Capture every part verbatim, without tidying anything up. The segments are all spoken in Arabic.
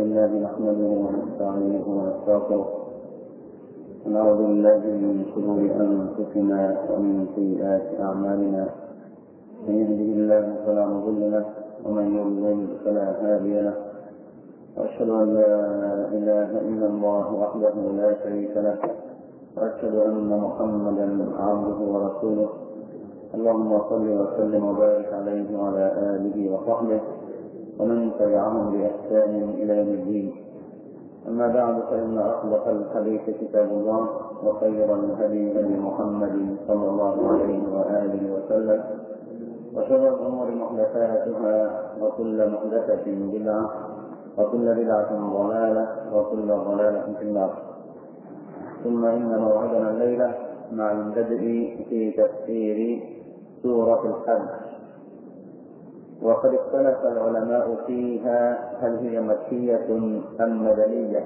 لله نحمده ونستعينه ونستغفره ونعوذ بالله من شرور أنفسنا ومن سيئات أعمالنا. من يهده الله فلا مضل له ومن يضلل فلا هادي له، وأشهد أن لا إله إلا الله وحده لا شريك له، وأشهد أن محمدا عبده ورسوله. اللهم صل وسلم وبارك عليه وعلى آله وصحبه ومن تبعهم بإحسان إلى يوم الدين. أما بعد، فإن أصدق الحديث كتاب الله، وخير الهدي هدي محمد صلى الله عليه وآله وسلم، وشر الأمور محدثاتها، وكل محدثة بدعة، وكل بدعة ضلالة، وكل ضلالة في النار. ثم إن موعدنا الليلة مع البدء في تفسير سورة الحج، وقد اختلف العلماء فيها هل هي مكية أم مدنية،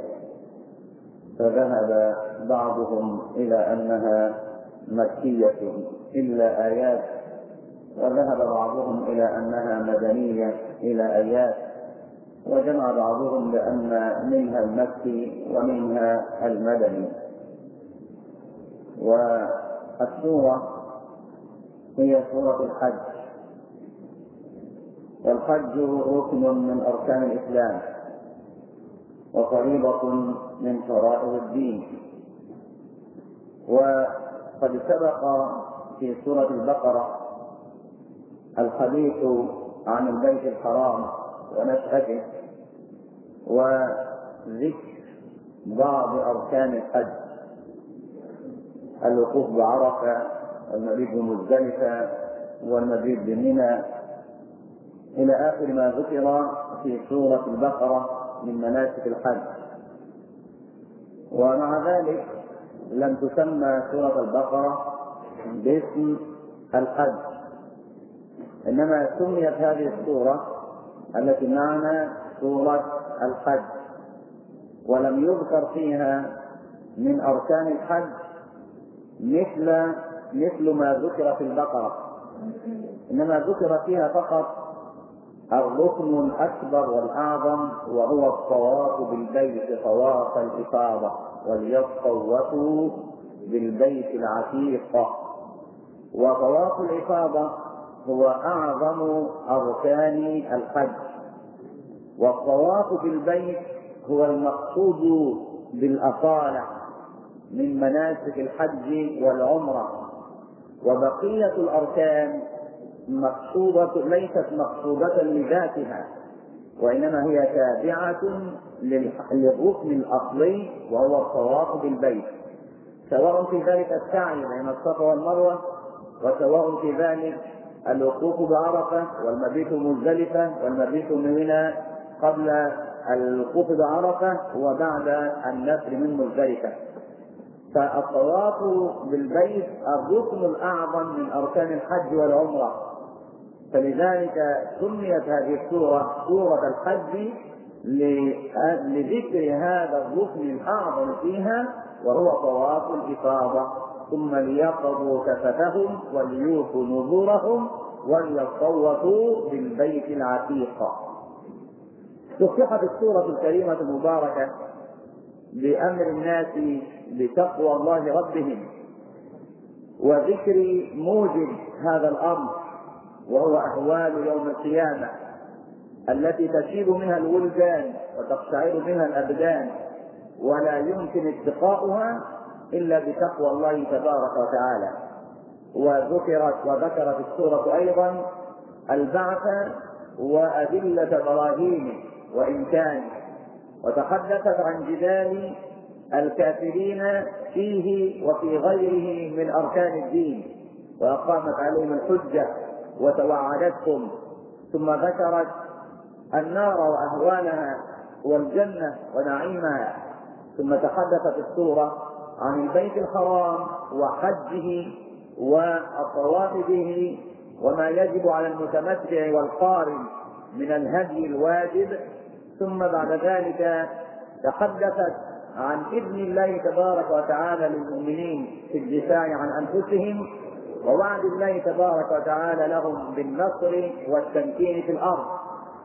فذهب بعضهم إلى أنها مكية إلا آيات، وذهب بعضهم إلى أنها مدنية إلى آيات، وجمع بعضهم بأن منها المكي ومنها المدني. والسورة هي سورة الحج، والحج ركن من أركان الإسلام وفريضة من فرائض الدين. وقد سبق في سورة البقرة الحديث عن البيت الحرام ونشأته، وذكر بعض أركان الحج: الوقوف بعرفة، والمبيت بمزدلفة، والمبيت بمنى، إلى آخر ما ذكر في سورة البقرة من مناسك الحج. ومع ذلك لم تسمى سورة البقرة باسم الحج، إنما سميت هذه السورة التي معنا سورة الحج، ولم يذكر فيها من أركان الحج مثل مثل ما ذكر في البقرة، إنما ذكر فيها فقط الركن الأكبر والأعظم، وهو الطواف بالبيت طواف الإفاضة، وليطوفوا بالبيت العتيق. وطواف الإفاضة هو أعظم أركان الحج، والطواف بالبيت هو المقصود بالأصالة من مناسك الحج والعمرة. وبقية الأركان مقصودة ليست مقصودة لذاتها، وإنما هي تابعة للركن الأصلي وهو الطواف بالبيت، سواء في ذلك السعي بين الصفا والمروة، وسواء في ذلك الوقوف بعرفة، والمبيت بمزدلفة، والمبيت منى قبل الوقوف بعرفة وبعد النفر من مزدلفة. فالطواف بالبيت الركن الأعظم من أركان الحج والعمرة، فلذلك سميت هذه السورة سورة الحج لذكر هذا الركن الأعظم فيها، وهو طواف الإفاضة. ثم ليقضوا تفتهم وليوفوا نذورهم وليطوفوا بالبيت العتيق. افتتحت السورة الكريمة المباركة بأمر الناس بتقوى الله ربهم، وذكر موجب هذا الأمر، وهو أهوال يوم القيامة التي تشيب منها الولدان وتقشعر منها الأبدان، ولا يمكن اتقاؤها إلا بتقوى الله تبارك وتعالى. وذكرت وذكرت السورة أيضا البعث وأدلة براهينه وإمكانه، وتحدثت عن جدال الكافرين فيه وفي غيره من أركان الدين، وأقامت عليهم الحجة وتوعدتهم. ثم ذكرت النار وأهوالها والجنة ونعيمها. ثم تحدثت السورة عن البيت الحرام وحجه والطواف به، وما يجب على المتمتع والقارن من الهدي الواجب. ثم بعد ذلك تحدثت عن إذن الله تبارك وتعالى للمؤمنين في الدفاع عن أنفسهم، ووعد الله تبارك وتعالى لهم بالنصر والتمكين في الأرض.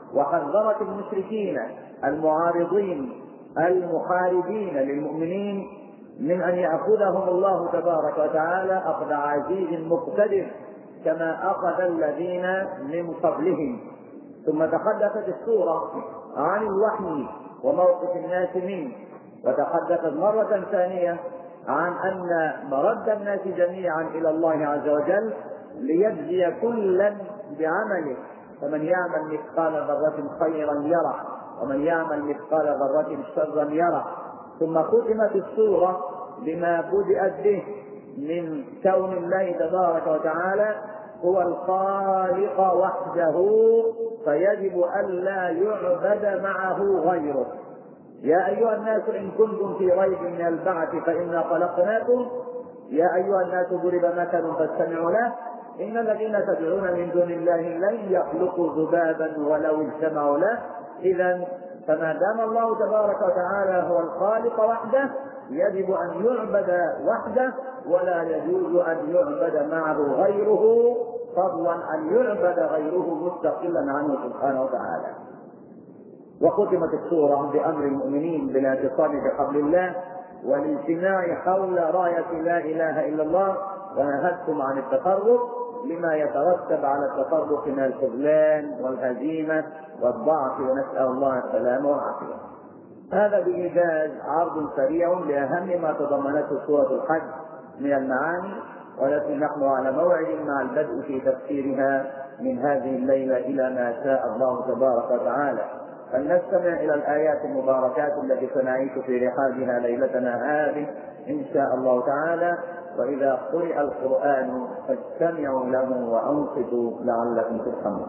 وحذرت المشركين المعارضين المحاربين للمؤمنين من أن يأخذهم الله تبارك وتعالى أخذ عزيز مقتدر كما أخذ الذين من قبلهم. ثم تحدثت السورة عن الوحي وموقف الناس منه، وتحدثت مرة ثانية عن أن مرد الناس جميعا إلى الله عز وجل ليجزي كلا بعمله، فمن يعمل مثقال ذرة خيرا يره ومن يعمل مثقال ذرة شرا يره. ثم ختمت السورة بما بدأت به من كون الله تبارك وتعالى هو الخالق وحده، فيجب ألا يعبد معه غيره. يا أيها الناس إن كنتم في ريب من البعث فإنا خلقناكم، يا أيها الناس ضرب مثل فاستمعوا له، إن الذين تدعون من دون الله لن يخلقوا ذبابا ولو اجتمعوا له. إذا فما دام الله تبارك وتعالى هو الخالق وحده يجب أن يعبد وحده، ولا يجوز أن يعبد معه غيره، فضلا أن يعبد غيره مستقلا عنه سبحانه وتعالى. وختمت السورة بأمر المؤمنين بالاعتصام بحبل الله والاجتماع حول راية لا إله إلا الله، ونهتكم عن التفرق لما يترتب على التفرق من الخذلان والهزيمة والضعف، ونسأل الله السلامة والعافية. هذا بإيجاز عرض سريع لأهم ما تضمنته سورة الحج من المعاني، ولكن نحن على موعد مع البدء في تفسيرها من هذه الليلة إلى ما شاء الله تبارك وتعالى. فلنستمع إلى الآيات المباركات التي سنعيش في رحابها ليلتنا هذه إن شاء الله تعالى. وإذا قرئ القرآن فاستمعوا له وأنصتوا لعلكم ترحمون.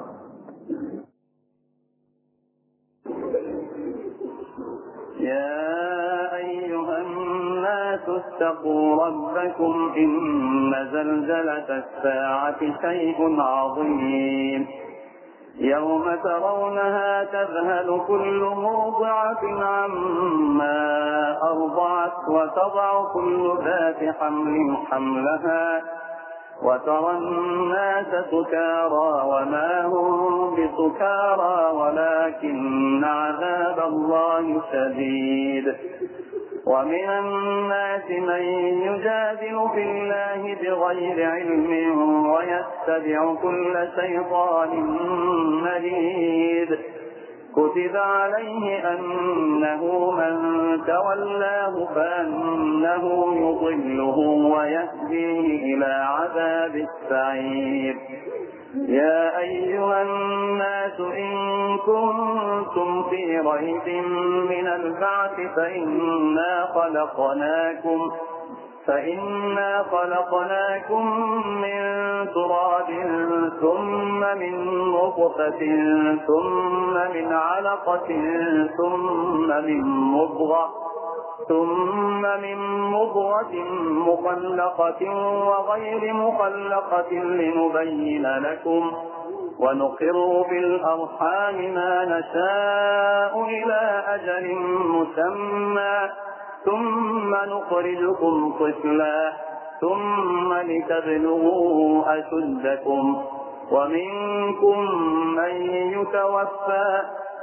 يا أيها الناس اتقوا ربكم إن زلزلة الساعة شيء عظيم، يوم ترونها تذهل كل مرضعة عما أرضعت وتضع كل ذات حمل حملها وترى الناس سكارى وما هم بسكارى ولكن عذاب الله شديد. ومن الناس من يجادل في الله بغير علم ويتبع كل شيطان مريد. كتب عليه أنه من تولاه فأنه يضله ويهديه إلى عذاب السعير. يا أيها الناس إن كنتم في ريب من البعث فإنا خلقناكم فإنا خلقناكم من تراب ثم من نطفة ثم من علقة ثم من مضغة ثم من مضغة مخلقة وغير مخلقة لنبين لكم ونقر في الأرحام ما نشاء إلى أجل مسمى ثم نخرجكم طفلا ثم لتبلغوا أشدكم ومنكم من يتوفى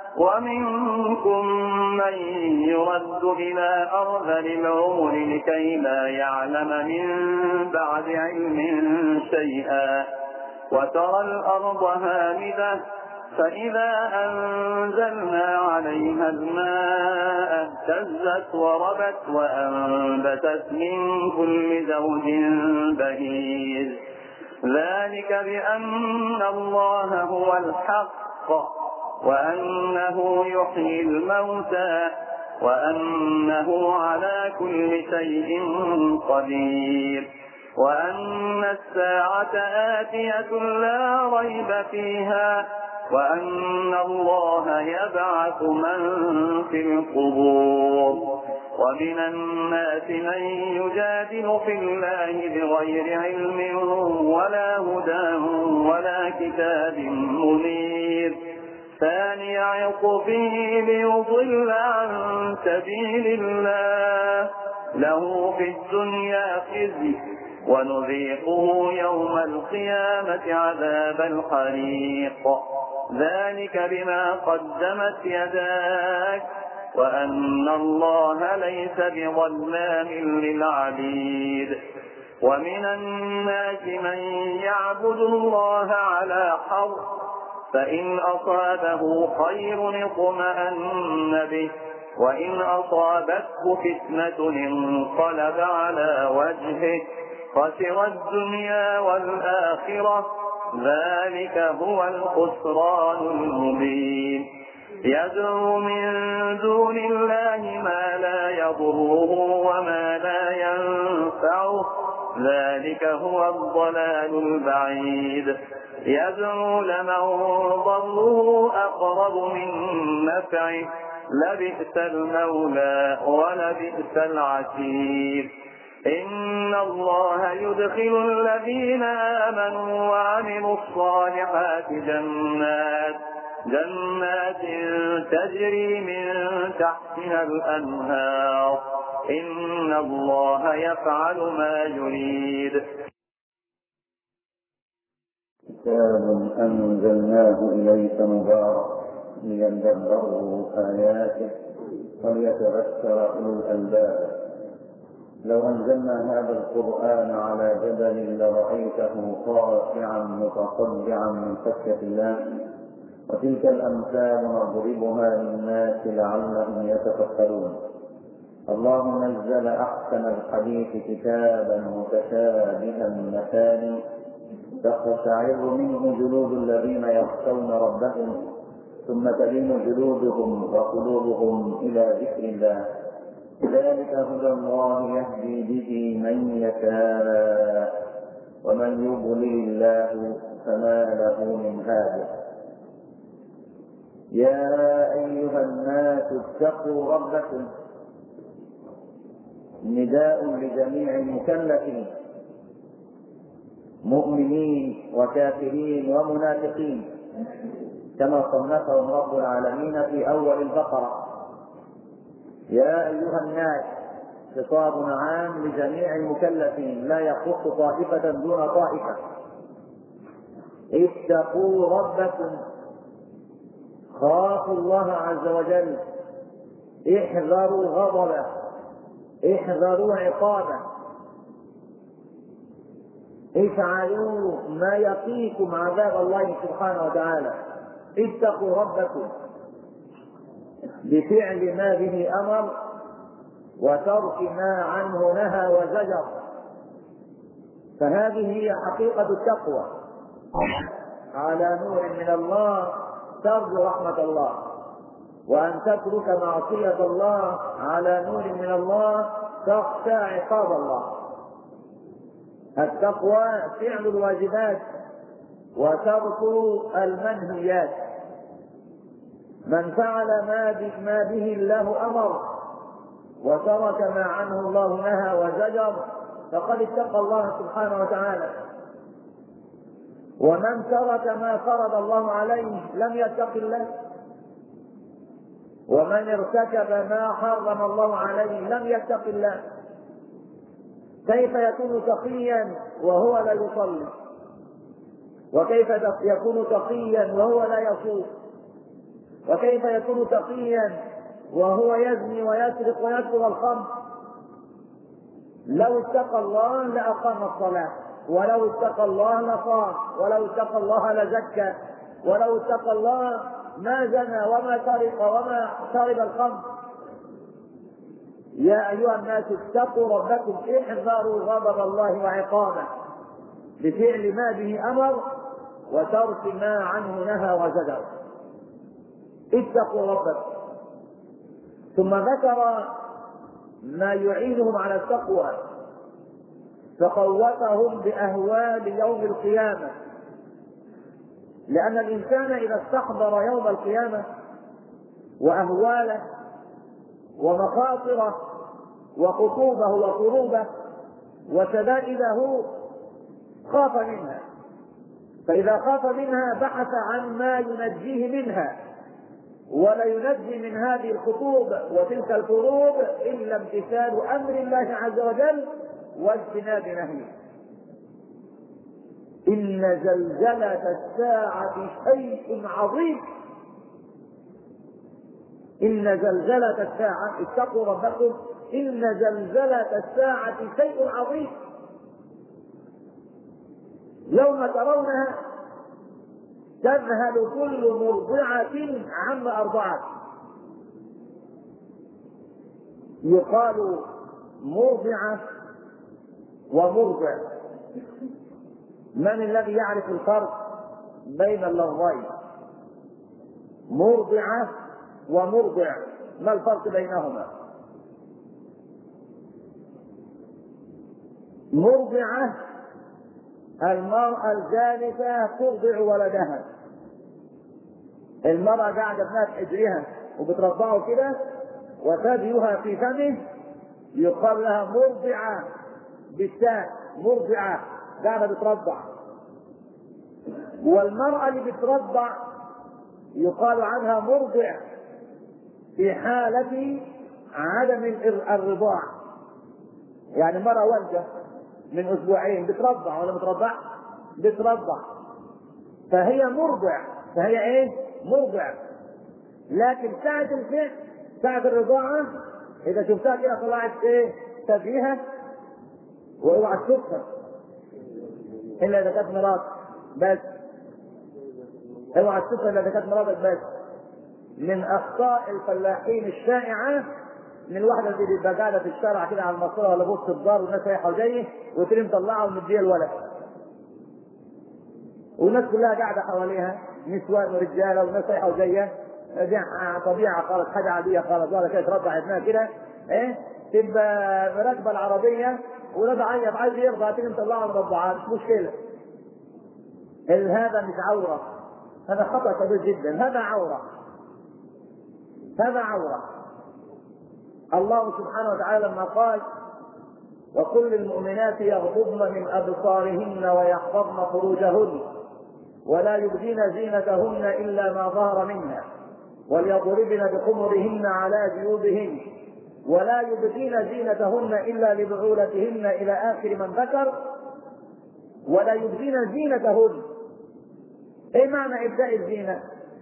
ومنكم من يرد إلى أرذل العمر لكي لا يعلم من بعد علم شيئا. وترى الأرض هامدة فإذا أنزلنا عليها الماء اهتزت وربت وأنبتت من كل زوج بهيج. ذلك بأن الله هو الحق وأنه يحيي الموتى وأنه على كل شيء قدير وأن الساعة آتية لا ريب فيها وأن الله يبعث من في القبور. ومن الناس من يجادل في الله بغير علم ولا هدى ولا كتاب منير. ثاني عطفه ليضل عن سبيل الله له في الدنيا خزي ونذيقه يوم القيامة عذاب الحريق. ذلك بما قدمت يداك وأن الله ليس بظلام للعبيد. ومن الناس من يعبد الله على حرف فإن أصابه خير اطمأن به وإن أصابته فتنة انقلب على وجهه خسر الدنيا والآخرة ذلك هو الخسران المبين. يدعو من دون الله ما لا يضره وما لا ينفعه ذلك هو الضلال البعيد. يدعو لمن ضره أقرب من نفعه لبئس المولى ولبئس العشير. إن الله يدخل الذين آمنوا وعملوا الصالحات جنات جنات تجري من تحتها الأنهار إن الله يفعل ما يريد. كتاب أنزلناه إليك مبارك ليدبروا آياته وليتذكر أولو الألباب. لو أنزلنا هذا القرآن على جبل لرأيته خاشعا متصدعا من خشية الله. وتلك الأمثال نضربها للناس لعلهم يتفكرون. الله نزل أحسن الحديث كتابا متشابها مثاني تقشعر منه جلود الذين يخشون ربهم ثم تلين جلودهم وقلوبهم إلى ذكر الله. ذلك هدى الله يهدي به من يشاء ومن يضلل الله فما له من هاد. يا أيها الناس اتقوا ربكم نداء لجميع المكلفين مؤمنين وكافرين ومنافقين كما صنفهم رب العالمين في أول البقرة. يا أيها الناس خطاب عام لجميع المكلفين لا يخص طائفة دون طائفة. اتقوا ربكم خافوا الله عز وجل احذروا غضبه احذروا عقابه افعلوا ما يقيكم عذاب الله سبحانه وتعالى. اتقوا ربكم بفعل ما به أمر وترك ما عنه نهى وزجر. فهذه هي حقيقة التقوى. على نور من الله ترجو رحمة الله، وأن تترك معصية الله على نور من الله تخشى عقاب الله. التقوى فعل الواجبات وترك المنهيات. من فعل ما به الله أمر وترك ما عنه الله نهى وزجر فقد اتقى الله سبحانه وتعالى. ومن ترك ما فرض الله عليه لم يتق الله. ومن ارتكب ما حرم الله عليه لم يتق الله. كيف يكون تقيا وهو لا يصلي؟ وكيف يكون تقيا وهو لا يصوم؟ وكيف يكون تقيا وهو يزني ويسرق ويشرب الخمر؟ لو اتقى الله لأقام الصلاة، ولو اتقى الله لصام، ولو اتقى الله لزكى، ولو اتقى الله ما زنى وما سرق وما شرب الخمر. يا أيها الناس اتقوا ربكم احذروا غضب الله وعقابه بفعل ما به أمر وترك ما عنه نهى وزجر. اتقوا ربكم. ثم ذكر ما يعينهم على التقوى فقوتهم بأهوال يوم القيامة. لأن الإنسان إذا استحضر يوم القيامة وأهواله ومخاطره وخطوبه وقروبه وشدائده خاف منها. فإذا خاف منها بحث عن ما ينجيه منها، ولا ينجي من هذه الخطوب وتلك الكروب إلا امتثال أمر الله عز وجل واجتناب نهيه. إن زلزلة الساعة شيء عظيم. إن زلزلة الساعة، اتقوا ربكم، إن زلزلة الساعة شيء عظيم. يوم ترونها تذهل كل مرضعة عما أرضعت. يقال مرضعة ومرضع. من الذي يعرف الفرق بين اللفظين؟ مرضعة ومرضع، ما الفرق بينهما؟ مرضعة المرأة الجالسة ترضع ولدها. المرأة قاعدة ابنها في حجرها وبترضعه كده وثديها في فمه، يقال لها مرضعة بالتاء، مرضعة قاعدة بترضع. والمرأة اللي بترضع يقال عنها مرضع في حالة عدم الرضاع. يعني مرأة والدة من أسبوعين بترضع ولا بترضع؟ بترضع، فهي مرضع، فهي ايه؟ مرضع. لكن ساعة الفعل، ساعة الرضاعة، إذا شفتها كده طلعت ايه؟ تبيها، واوعى تشوفها إلا إذا كانت مرات بس، اوعى تشوفها إلا إذا كانت مراتك بس. من أخطاء الفلاحين الشائعة من الواحدة اللي بتبقى قاعدة في الشارع كده على المصورة ولا بوسط الدار والناس رايحة وجاية وتري مطلعها ومديها الولد، والناس كلها قاعدة حواليها نسوان ورجالة والناس رايحة وجاية، دي طبيعة خالص، حاجة عادية خالص، ولا كده ترضع ابنها كده ايه؟ تبقى راكبة العربية ولاد عيط عايز يرضع تيجي مطلعها مرضعة، مش مشكلة. هذا مش عورة، هذا خطأ كبير جدا، هذا عورة، هذا عورة. الله سبحانه وتعالى لما قال وكل المؤمنات يغضضن من أبصارهن ويحفظن فروجهن ولا يبدين زينتهن إلا ما ظهر منها وليضربن بخمرهن على جيوبهن ولا يبدين زينتهن إلا لبعولتهن إلى آخر من ذكر، ولا يبدين زينتهن. ايه معنى ابداء الزينة؟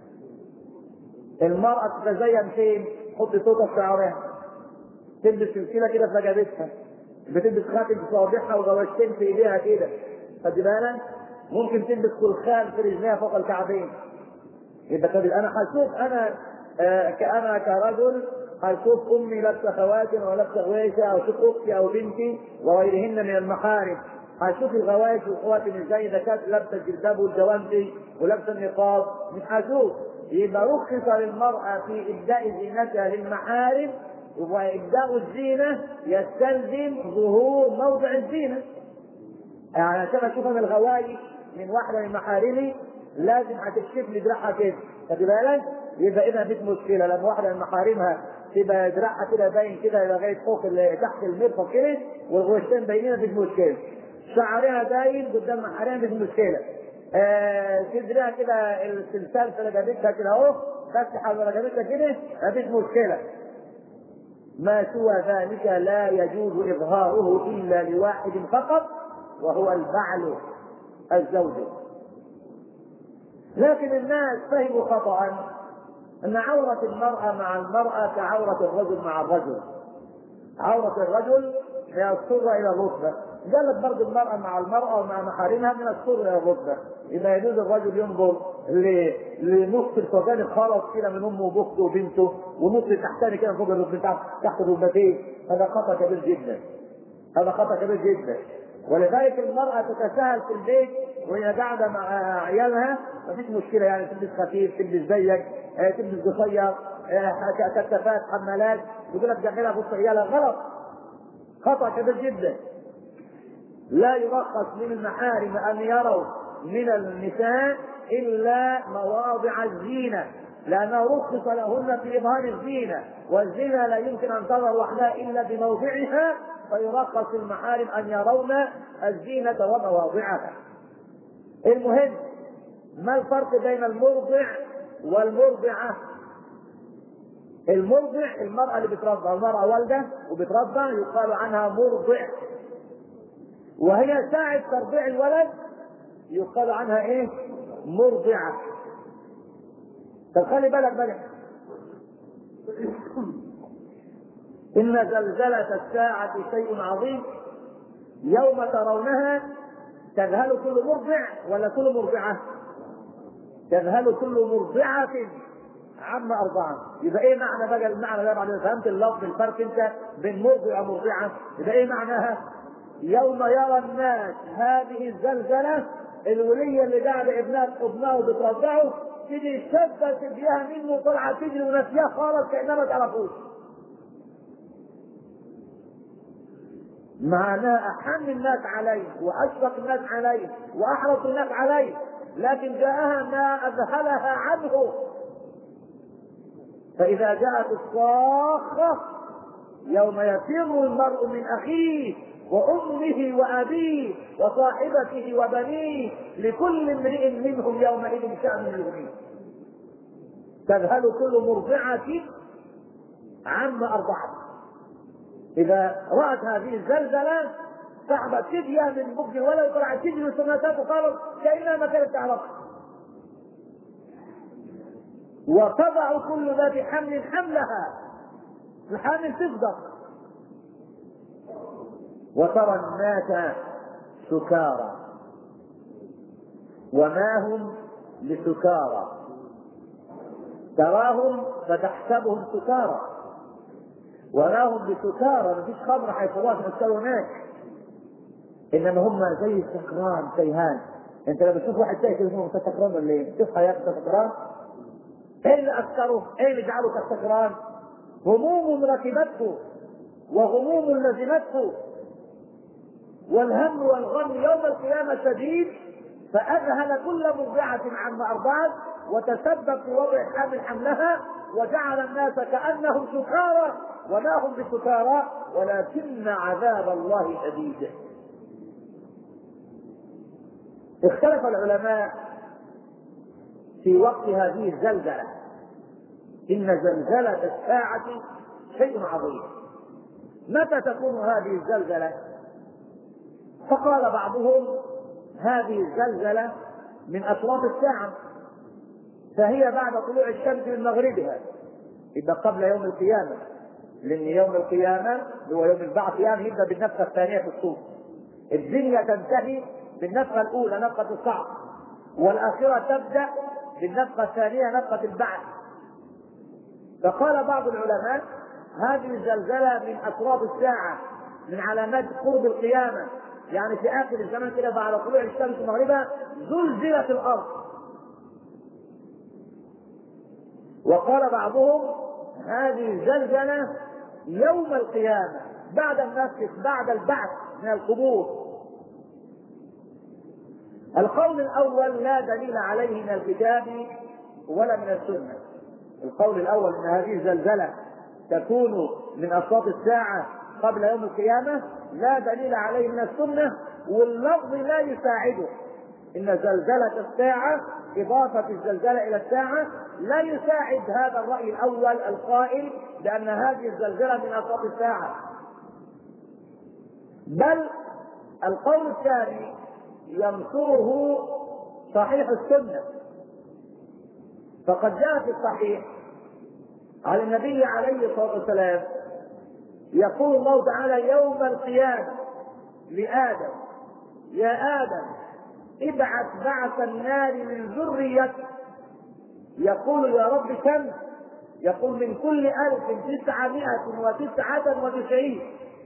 المرأة تتزين فين؟ تحط صوتها في شعرها، تلبس سلسلة كده في رقبتها، بتلبس خاتم في صوابعها وغواشتين في ايديها كده، خد بالك؟ ممكن تلبس خلخال في رجليها فوق الكعبين. يبقى طب انا هشوف انا آه كأنا كرجل هشوف امي لابسه خواتم ولابسه غويشه، او اشوف اختي او بنتي وغيرهن من المحارم، هشوف الغوايش والخواتم ازاي اذا كانت لابسه الجلباب والجوانتي ولابسه النقاب، مش هشوف. يبقى رخص للمرأة في إبداء زينتها للمحارم، وإبداء الزينة يستلزم ظهور موضع الزينة. يعني عشان أشوف أنا الغوايش من واحدة من محارمي لازم هتكشف لي دراعها كده، خد بالك؟ يبقى إذا مفيش مشكلة لما واحدة من محارمها تبقى دراعها كده باين كده لغاية فوق تحت المرفق كده والغوشتين باينين، مفيش مشكلة. شعرها باين قدام محارمها مفيش مشكلة. صدرها آه كده السلسال في رقبتها كده اهو، فتح على رقبتها كده مفيش مشكلة. ما سوى ذلك لا يجوز إظهاره إلا لواحد فقط وهو البعل الزوج. لكن الناس فهموا خطأ أن عورة المرأة مع المرأة كعورة الرجل مع الرجل. عورة الرجل هي السرة إلى الركبة، قالت برضه المرأة مع المرأة ومع محارمها من السرة إلى الركبة. إذا يجوز الرجل ينظر لنصف الفوقاني خالص كده من أمه وأخته وبنته، ونصف التحتاني كده فوق الركبتين تحت الركبتين، هذا خطأ كبير جدا، هذا خطأ كبير جدا. ولذلك المرأة تتساهل في البيت وهي قاعدة مع عيالها مفيش مشكلة، يعني تلبس خفيف، تلبس زيك، تلبس قصير، كتفات، حمالات، يقول لك داخلها في وسط عيالها، غلط، خطأ كبير جدا. لا يرخص من المحارم أن يروا من النساء إلا مواضع الزينة، لأنه رخص لهن في إظهار الزينة، والزينة لا يمكن أن تظهر وحدها إلا بموضعها، فيرخص المحارم أن يرون الزينة ومواضعها. المهم، ما الفرق بين المرضع والمرضعة؟ المرضع المرأة اللي بترضع، المرأة والدة وبترضع يقال عنها مرضع، وهي ساعة ترضيع الولد يقال عنها ايه؟ مرضعة. طب خلي بالك بقى، إن زلزلة الساعة شيء عظيم يوم ترونها تذهل كل مرضع ولا كل مرضعة؟ تذهل كل مرضعة عما أرضعت. يبقى إيه معنى بقى المعنى ده بعد ما فهمت اللفظ الفرق أنت بين مرضع ومرضعة؟ يبقى إيه معناها؟ يوم يرى الناس هذه الزلزلة، الولية اللي قاعدة ابنها ابنها بترضعه تيجي شدت بيها منه طلعت تجري ونسيها خالص كأنها ما تعرفوش. معناه أحن الناس عليه وأشفق الناس عليه وأحرص الناس عليه، لكن جاءها ما أذهلها عنه. فإذا جاءت الصاخة يوم يفر المرء من أخيه وأمه وأبيه وصاحبته وبنيه لكل امرئ منهم يومئذ شأن يغنيه. تذهل كل مرضعة عما أرضعت. إذا رأت هذه الزلزلة صعبت تجيا من بق الولد طلعت تجري سنتات وقالت كأنها ما كانت تعرفها. وتضع كل ذات حمل حملها، الحامل تصدق. وترى الناس سكارى وما هم بسكارى، تراهم فتحسبهم سكارى وما هم بسكارى، مفيش خمر حيث يسكروا هناك، انما هم زي السكران سيهان. انت لما تشوف واحد ساكر اسمه سكران ولا ايه؟ شوف حياته سكران. ايه اللي اثره؟ ايه اللي جعله كالسكران؟ هموم ركبته وغموم لزمته والهم والغم يوم القيامة شديد، فأذهل كل مرضعة عما أرضعت وتسبب في وضع حامل حملها وجعل الناس كأنهم سكارى وما هم بسكارى ولكن عذاب الله شديد. اختلف العلماء في وقت هذه الزلزلة. إن زلزلة الساعة شيء عظيم. متى تكون هذه الزلزلة؟ فقال بعضهم هذه الزلزلة من أشراط الساعة، فهي بعد طلوع الشمس من مغربها، يبقى قبل يوم القيامة، لأن يوم القيامة هو يوم البعث، يعني يبدأ بالنفخة الثانية في الصور. الدنيا تنتهي بالنفخة الأولى نفخة الصعق، والآخرة تبدأ بالنفخة الثانية نفخة البعث. فقال بعض العلماء هذه الزلزلة من أشراط الساعة، من علامات قرب القيامة، يعني في آخر الزمن كده بعد طلوع الشمس مغربها زلزلت الأرض. وقال بعضهم هذه الزلزلة يوم القيامة بعد النفخ بعد البعث من القبور. القول الأول لا دليل عليه من الكتاب ولا من السنة. القول الأول أن هذه الزلزلة تكون من أشراط الساعة قبل يوم القيامة لا دليل عليه من السنة، واللفظ لا يساعده. إن زلزلة الساعة إضافة الزلزلة إلى الساعة لا يساعد هذا الرأي الأول القائل بأن هذه الزلزلة من أشراط الساعة، بل القول الثاني ينصره صحيح السنة. فقد جاء في الصحيح على النبي عليه الصلاة والسلام يقول الله تعالى يوم القيامة لآدم يا آدم ابعث بعث النار من ذريتك. يقول يا رب كم؟ يقول من كل ألف تسعمائة وتسعة وتسعين.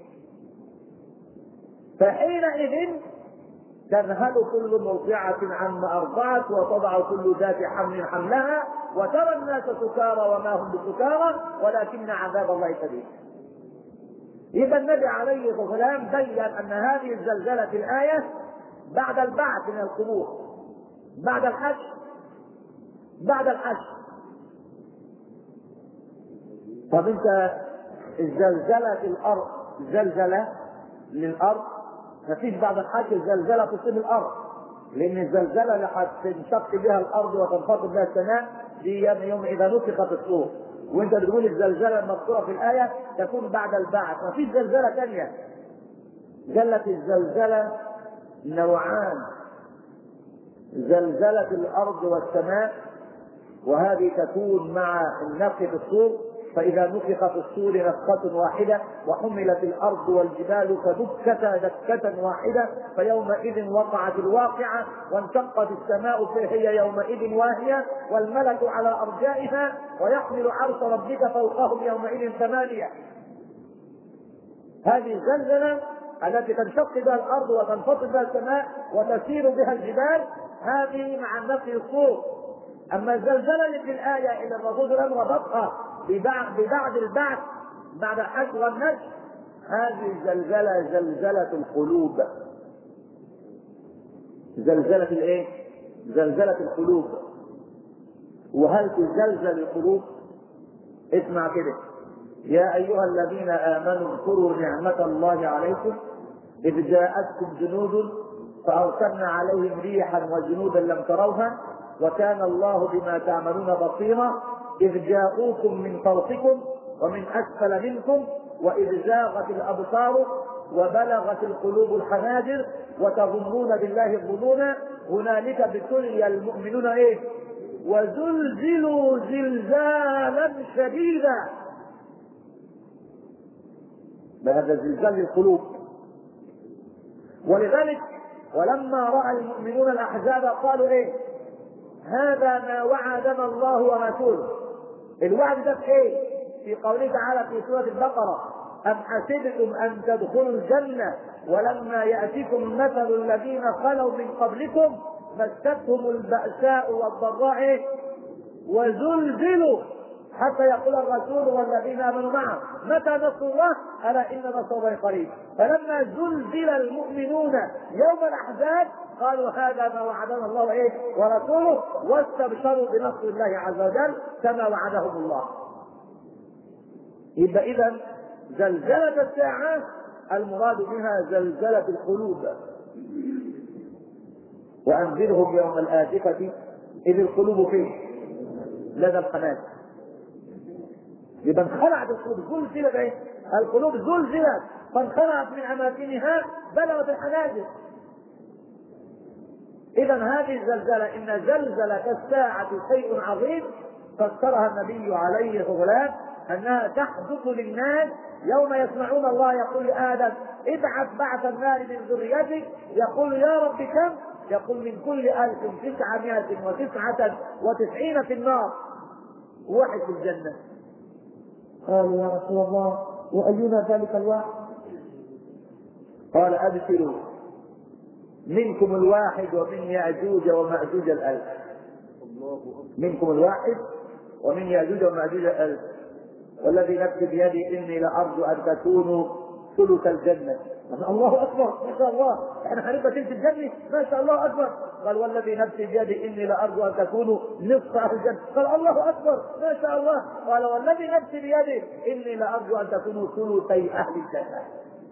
فحينئذ تذهل كل مرضعة عما أرضعت وتضع كل ذات حمل حملها وترى الناس سكارى وما هم بسكارى ولكن عذاب الله شديد. إذا النبي عليه الصلاة والسلام بين أن هذه الزلزلة في الآية بعد البعث من القبور، بعد الحشر، بعد الحشر. طب انت الزلزلة في الأرض زلزلة للأرض، مفيش بعد الحشر زلزلة تصيب الأرض، لأن الزلزلة اللي هتنشق بها الأرض وتنفض بها السماء دي يوم إذا نفخت الصور. وانت بتقول الزلزلة المذكورة في الآية تكون بعد البعث، مفيش زلزلة ثانية. قالت الزلزلة نوعان، زلزلة الأرض والسماء، وهذه تكون مع النفخ في الصور، فإذا نفخ في الصور نفخة واحدة وحملت الأرض والجبال فدكتا دكة واحدة فيومئذ وقعت الواقعة وانشقت السماء فهي يومئذ واهية والملك على أرجائها ويحمل عرش ربك فوقهم يومئذ ثمانية. هذه الزلزلة التي تنشق بها الأرض وتنفصل بها السماء وتسير بها الجبال، هذه مع النفخ في الصور. أما الزلزلة اللي في الآية اللي الرسول لم ربطها ببعد البعث بعد الحشر والنشر، هذه الزلزلة زلزلة القلوب. زلزلة الايه؟ زلزلة القلوب. وهل تزلزل القلوب؟ اسمع كده: يا أيها الذين آمنوا اذكروا نعمة الله عليكم إذ جاءتكم جنود فأرسلنا عليهم ريحا وجنودا لم تروها وكان الله بما تعملون بصيرا إذ جاءوكم من فوقكم ومن أسفل منكم وإذ زاغت الأبصار وبلغت القلوب الحناجر وتظنون بالله الظنون هنالك ابتلي المؤمنون إيه؟ وزلزلوا زلزالا شديدا. بهذا زلزال القلوب. ولذلك ولما رأى المؤمنون الأحزاب قالوا إيه؟ هذا ما وعدنا الله ورسوله. الوعد ده في ايه؟ في قوله تعالى في سورة البقرة: أم حسبتم أن تدخلوا الجنة ولما يأتكم مثل الذين خلوا من قبلكم مستهم البأساء والضراء وزلزلوا حتى يقول الرسول والذين آمنوا معه متى نصر الله ألا إن نصر الله قريب. فلما زلزل المؤمنون يوم الأحزاب قالوا هذا ما وعدنا الله إيه ورسوله واستبشروا بنصر الله عز وجل كما وعدهم الله. يبقى إذا زلزلة الساعة المراد بها زلزلة القلوب. وأنذرهم يوم الآزفة إذ القلوب فيه لدى الحناجر. يبقى انخلعت القلوب، زلزلت ايه؟ القلوب زلزلت فانخلعت من اماكنها بلغت الحناجر. اذا هذه الزلزله ان زلزله الساعه شيء عظيم فسرها النبي عليه الصلاه والسلام انها تحدث للناس يوم يسمعون الله يقول لادم ابعث بعث النار من ذريتك، يقول يا رب كم؟ يقول من كل الف تسعمائة وتسعة وتسعين في النار واحد في الجنه. قالوا يا رسول الله وأينا ذلك الواحد؟ قال أبشروا منكم الواحد ومن يأجوج ومأجوج الألف. منكم الواحد ومن يأجوج ومأجوج الألف والذي نفسي بيدي إني لأرجو أن تكونوا ثلث الجنة. الله أكبر ما شاء الله، احنا هنبقى ثلث الجنة ما شاء الله أكبر. قال والذي نفسي بيدي إني لأرجو أن تكونوا نصف أهل الجنة. قال الله أكبر ما شاء الله. قال والذي نفسي بيدي إني لأرجو أن تكونوا ثلثي أهل الجنة.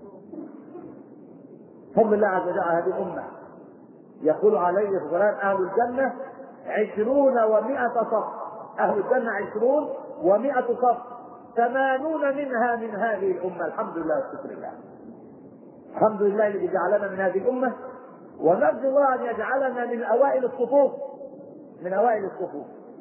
فضل الله عز وجل هذه الأمة. يقول عليه الصلاة والسلام أهل الجنة عشرون ومائة صف. أهل الجنة عشرون ومائة صف، ثمانون منها من هذه الأمة. الحمد لله والشكر لله. الحمد لله الذي جعلنا من هذه الأمة ونرجو الله أن يجعلنا من أوائل الصفوف من أوائل الصفوف.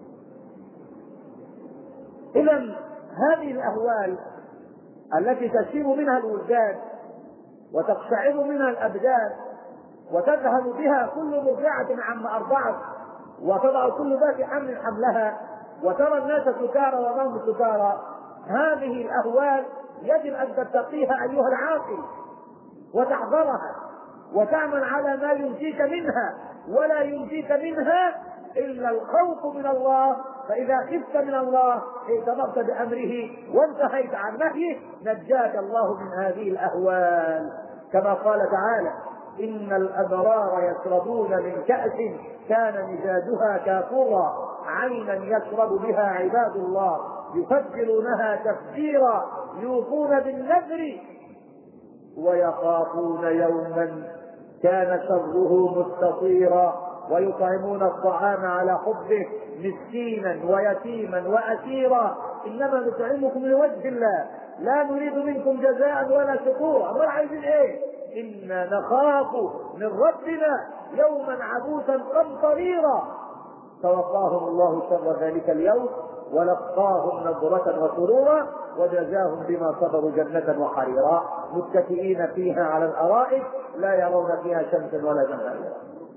إذا هذه الأهوال التي تشيب منها الوجدان وتقشعر منها الأبدان وتذهب بها كل مرضعة عما أرضعت وتضع كل ذات حمل حملها وترى الناس سكارى وما هم سكارى، هذه الأهوال يجب أن تتقيها أيها العاقل وتحذرها وتعمل على ما ينجيك منها، ولا ينجيك منها إلا الخوف من الله. فإذا خفت من الله ائتمرت بأمره وانتهيت عن نهيه نجاك الله من هذه الأهوال. كما قال تعالى إن الأبرار يشربون من كأس كان مزاجها كافورا عينا يشرب بها عباد الله يفجرونها تفجيرا يوفون بالنذر ويخافون يوما كان شره مستطيرا ويطعمون الطعام على حبه مسكينا ويتيما وأسيرا إنما نطعمكم لوجه الله لا نريد منكم جزاء ولا شكورا. امال عايزين ايه؟ إنا نخاف من ربنا يوما عبوسا قمطريرا. فوقاهم الله شر ذلك اليوم ولقاهم نضرة وسرورا وجزاهم بما صبروا جنة وحريرا متكئين فيها على الأرائك لا يرون فيها شمسا ولا زمهريرا.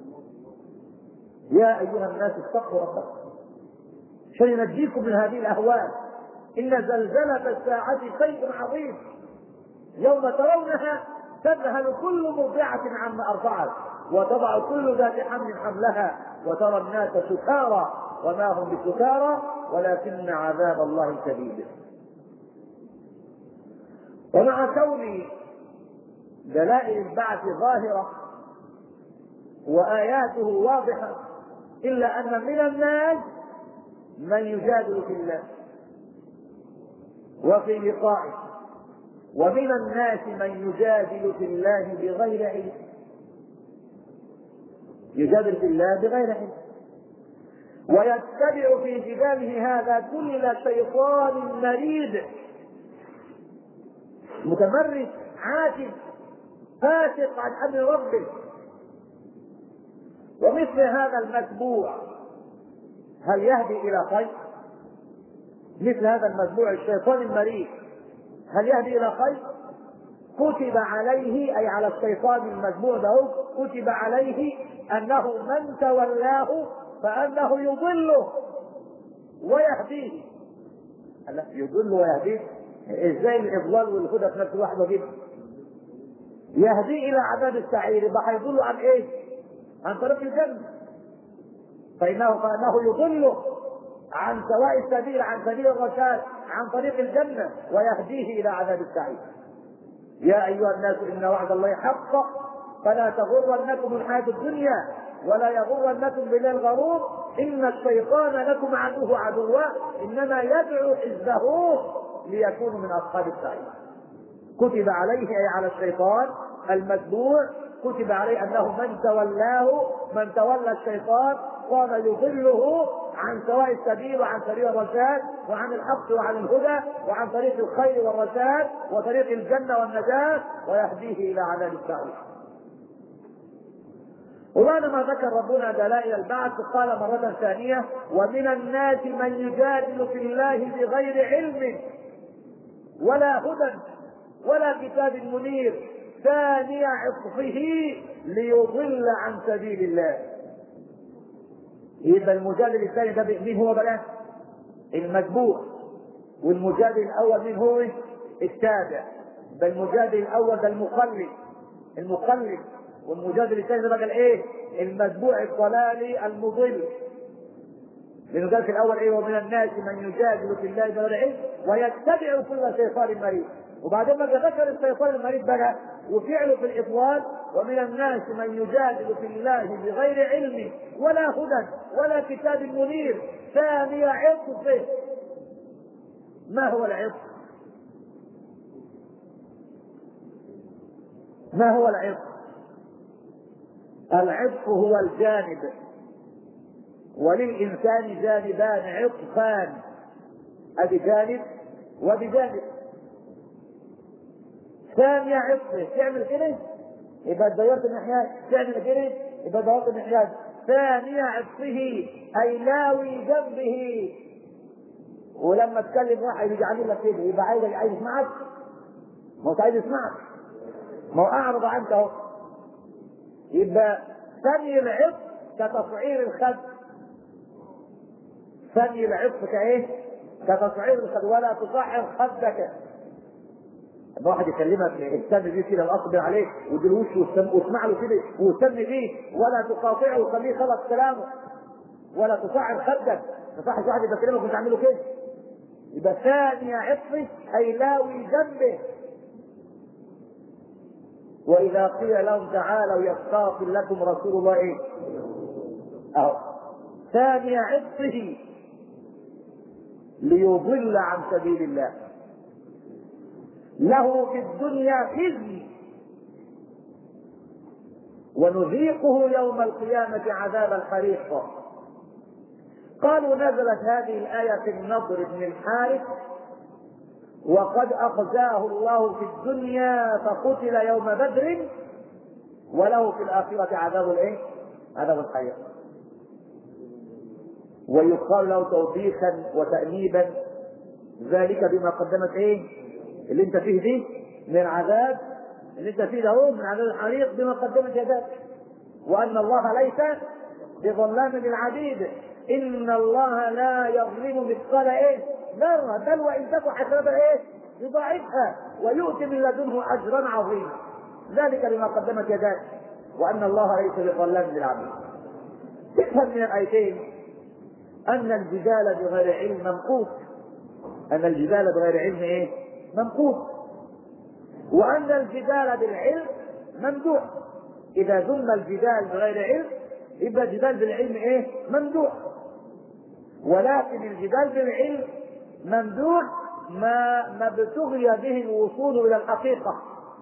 يا أيها الناس اتقوا ربكم عشان ينجيكم من هذه الأهوال. إن زلزلة الساعة شيء عظيم يوم ترونها تذهل كل مرضعة عما أرضعت وتضع كل ذات حمل حملها وترى الناس سكارى وما هم بسكارى ولكن عذاب الله شديد. ومع كون دلائل البعث ظاهرة وآياته واضحة إلا أن من الناس من يجادل في الله وفي لقائه، ومن الناس من يجادل في الله بغير علم. يجادل في الله بغير علم ويتبع في جداله هذا كل شيطان مريد متمرد عاتب فاسق عن امر ربه. ومثل هذا المتبوع هل يهدي الى خير؟ مثل هذا المتبوع الشيطان المريد هل يهدي الى خير؟ كتب عليه اي على الشيطان المتبوع ده كتب عليه انه من تولاه فانه يضله ويهديه. لا يضل ويهديه ازاي؟ الاضلال والهدى في نفس الواحد وجد يهديه الى عذاب السعير يبقى هيضله عن ايه؟ عن طريق الجنه. فانه فانه يضله عن سواء السبيل عن سبيل الرشاد عن طريق الجنه ويهديه الى عذاب السعير. يا ايها الناس ان وعد الله حق فلا تغرنكم الحياه الدنيا ولا يغرنكم بالله الغرور ان الشيطان لكم عدو عدوا انما يدعو حزبه ليكونوا من اصحاب السعير. كتب عليه اي على الشيطان المتبوع كتب عليه انه من تولاه من تولى الشيطان قام يضله عن سواء السبيل وعن سبيل الرشاد وعن الحق وعن الهدى وعن طريق الخير والرشاد وطريق الجنه والنجاه ويهديه الى عذاب السعير. وبعد ما ذكر ربنا دلائل البعث قال مرة ثانية ومن الناس من يجادل في الله بغير علم ولا هدى ولا كتاب منير ثاني عطفه ليضل عن سبيل الله. يبقى المجادل الثاني ده مين هو بقى؟ المتبوع. والمجادل الاول مين هو؟ التابع. بل المجادل الاول ده المقلد المقلد والمجادل الثاني ده بقى الايه؟ المتبوع الضلالي المضل. لانه قال في الاول ايه؟ ومن الناس من يجادل في الله بغير علم ويتبع كل شيطان مريد. وبعدين بقى ذكر الشيطان المريد بقى وفعله في الاطوال ومن الناس من يجادل في الله بغير علم ولا هدى ولا كتاب منير ثاني عطفه. ما هو العطف؟ ما هو العطف؟ العطف هو الجانب، وللإنسان جانبان عطفان، أدي جانب وأدي جانب. ثانية عطفه تعمل كده يبقى دورت الناحية، تعمل كده يبقى دورت الناحية. ثانية عطفه أي لاوي جنبه. ولما تكلم واحد يجي عامل لك كده يبقى عايز عايز يسمعك؟ ما هو عايز يسمعك، ما هو أعرض عنك أهو. يبقى ثاني العطف كتصعير الخد. ثاني العطف كايه؟ كتصعير الخد. ولا تصعر خدك. لما واحد يكلمك اهتم بيه كده واصبر عليه واديله وشه واسمع له كده واهتم بيه ولا تقاطعه وخليه خلص كلامه. ولا تصعر خدك. ما صحش واحد يبقى كلامك وانت عامله كده. يبقى ثاني عطف اي لاوي جنبه. وإذا قيل لهم تعالوا يستغفر لكم رسول الله إيه؟ أهو ثاني عطفه ليضل عن سبيل الله. له في الدنيا خزي ونذيقه يوم القيامة عذاب الحريق. قالوا نزلت هذه الآية في النضر بن الحارث وقد أخزاه الله في الدنيا فقتل يوم بدر وله في الآخرة عذاب الايه؟ عذاب الحريق. ويقال له توبيخا وتأنيبا ذلك بما قدمت ايه؟ اللي انت فيه دي من عذاب، اللي انت فيه ده من عذاب الحريق بما قدمت يداك، وأن الله ليس بظلام للعبيد، إن الله لا يظلم مثقال ايه؟ ذرة، بل وإن تك حسنة ايه؟ يضاعفها ويؤتي من لدنه أجرا عظيما، ذلك بما قدمت يداك، وأن الله ليس بظلام للعبيد. تفهم من الآيتين أن الجدال بغير علم ممقوت، أن الجدال بغير علم ايه؟ ممقوت، وأن الجدال بالعلم ممدوح. إذا ذم الجدال بغير علم يبقى الجدال بالعلم ايه؟ ممدوح. ولكن الجدال بالعلم ممدوح ما ما ابتغي به الوصول إلى الحقيقة.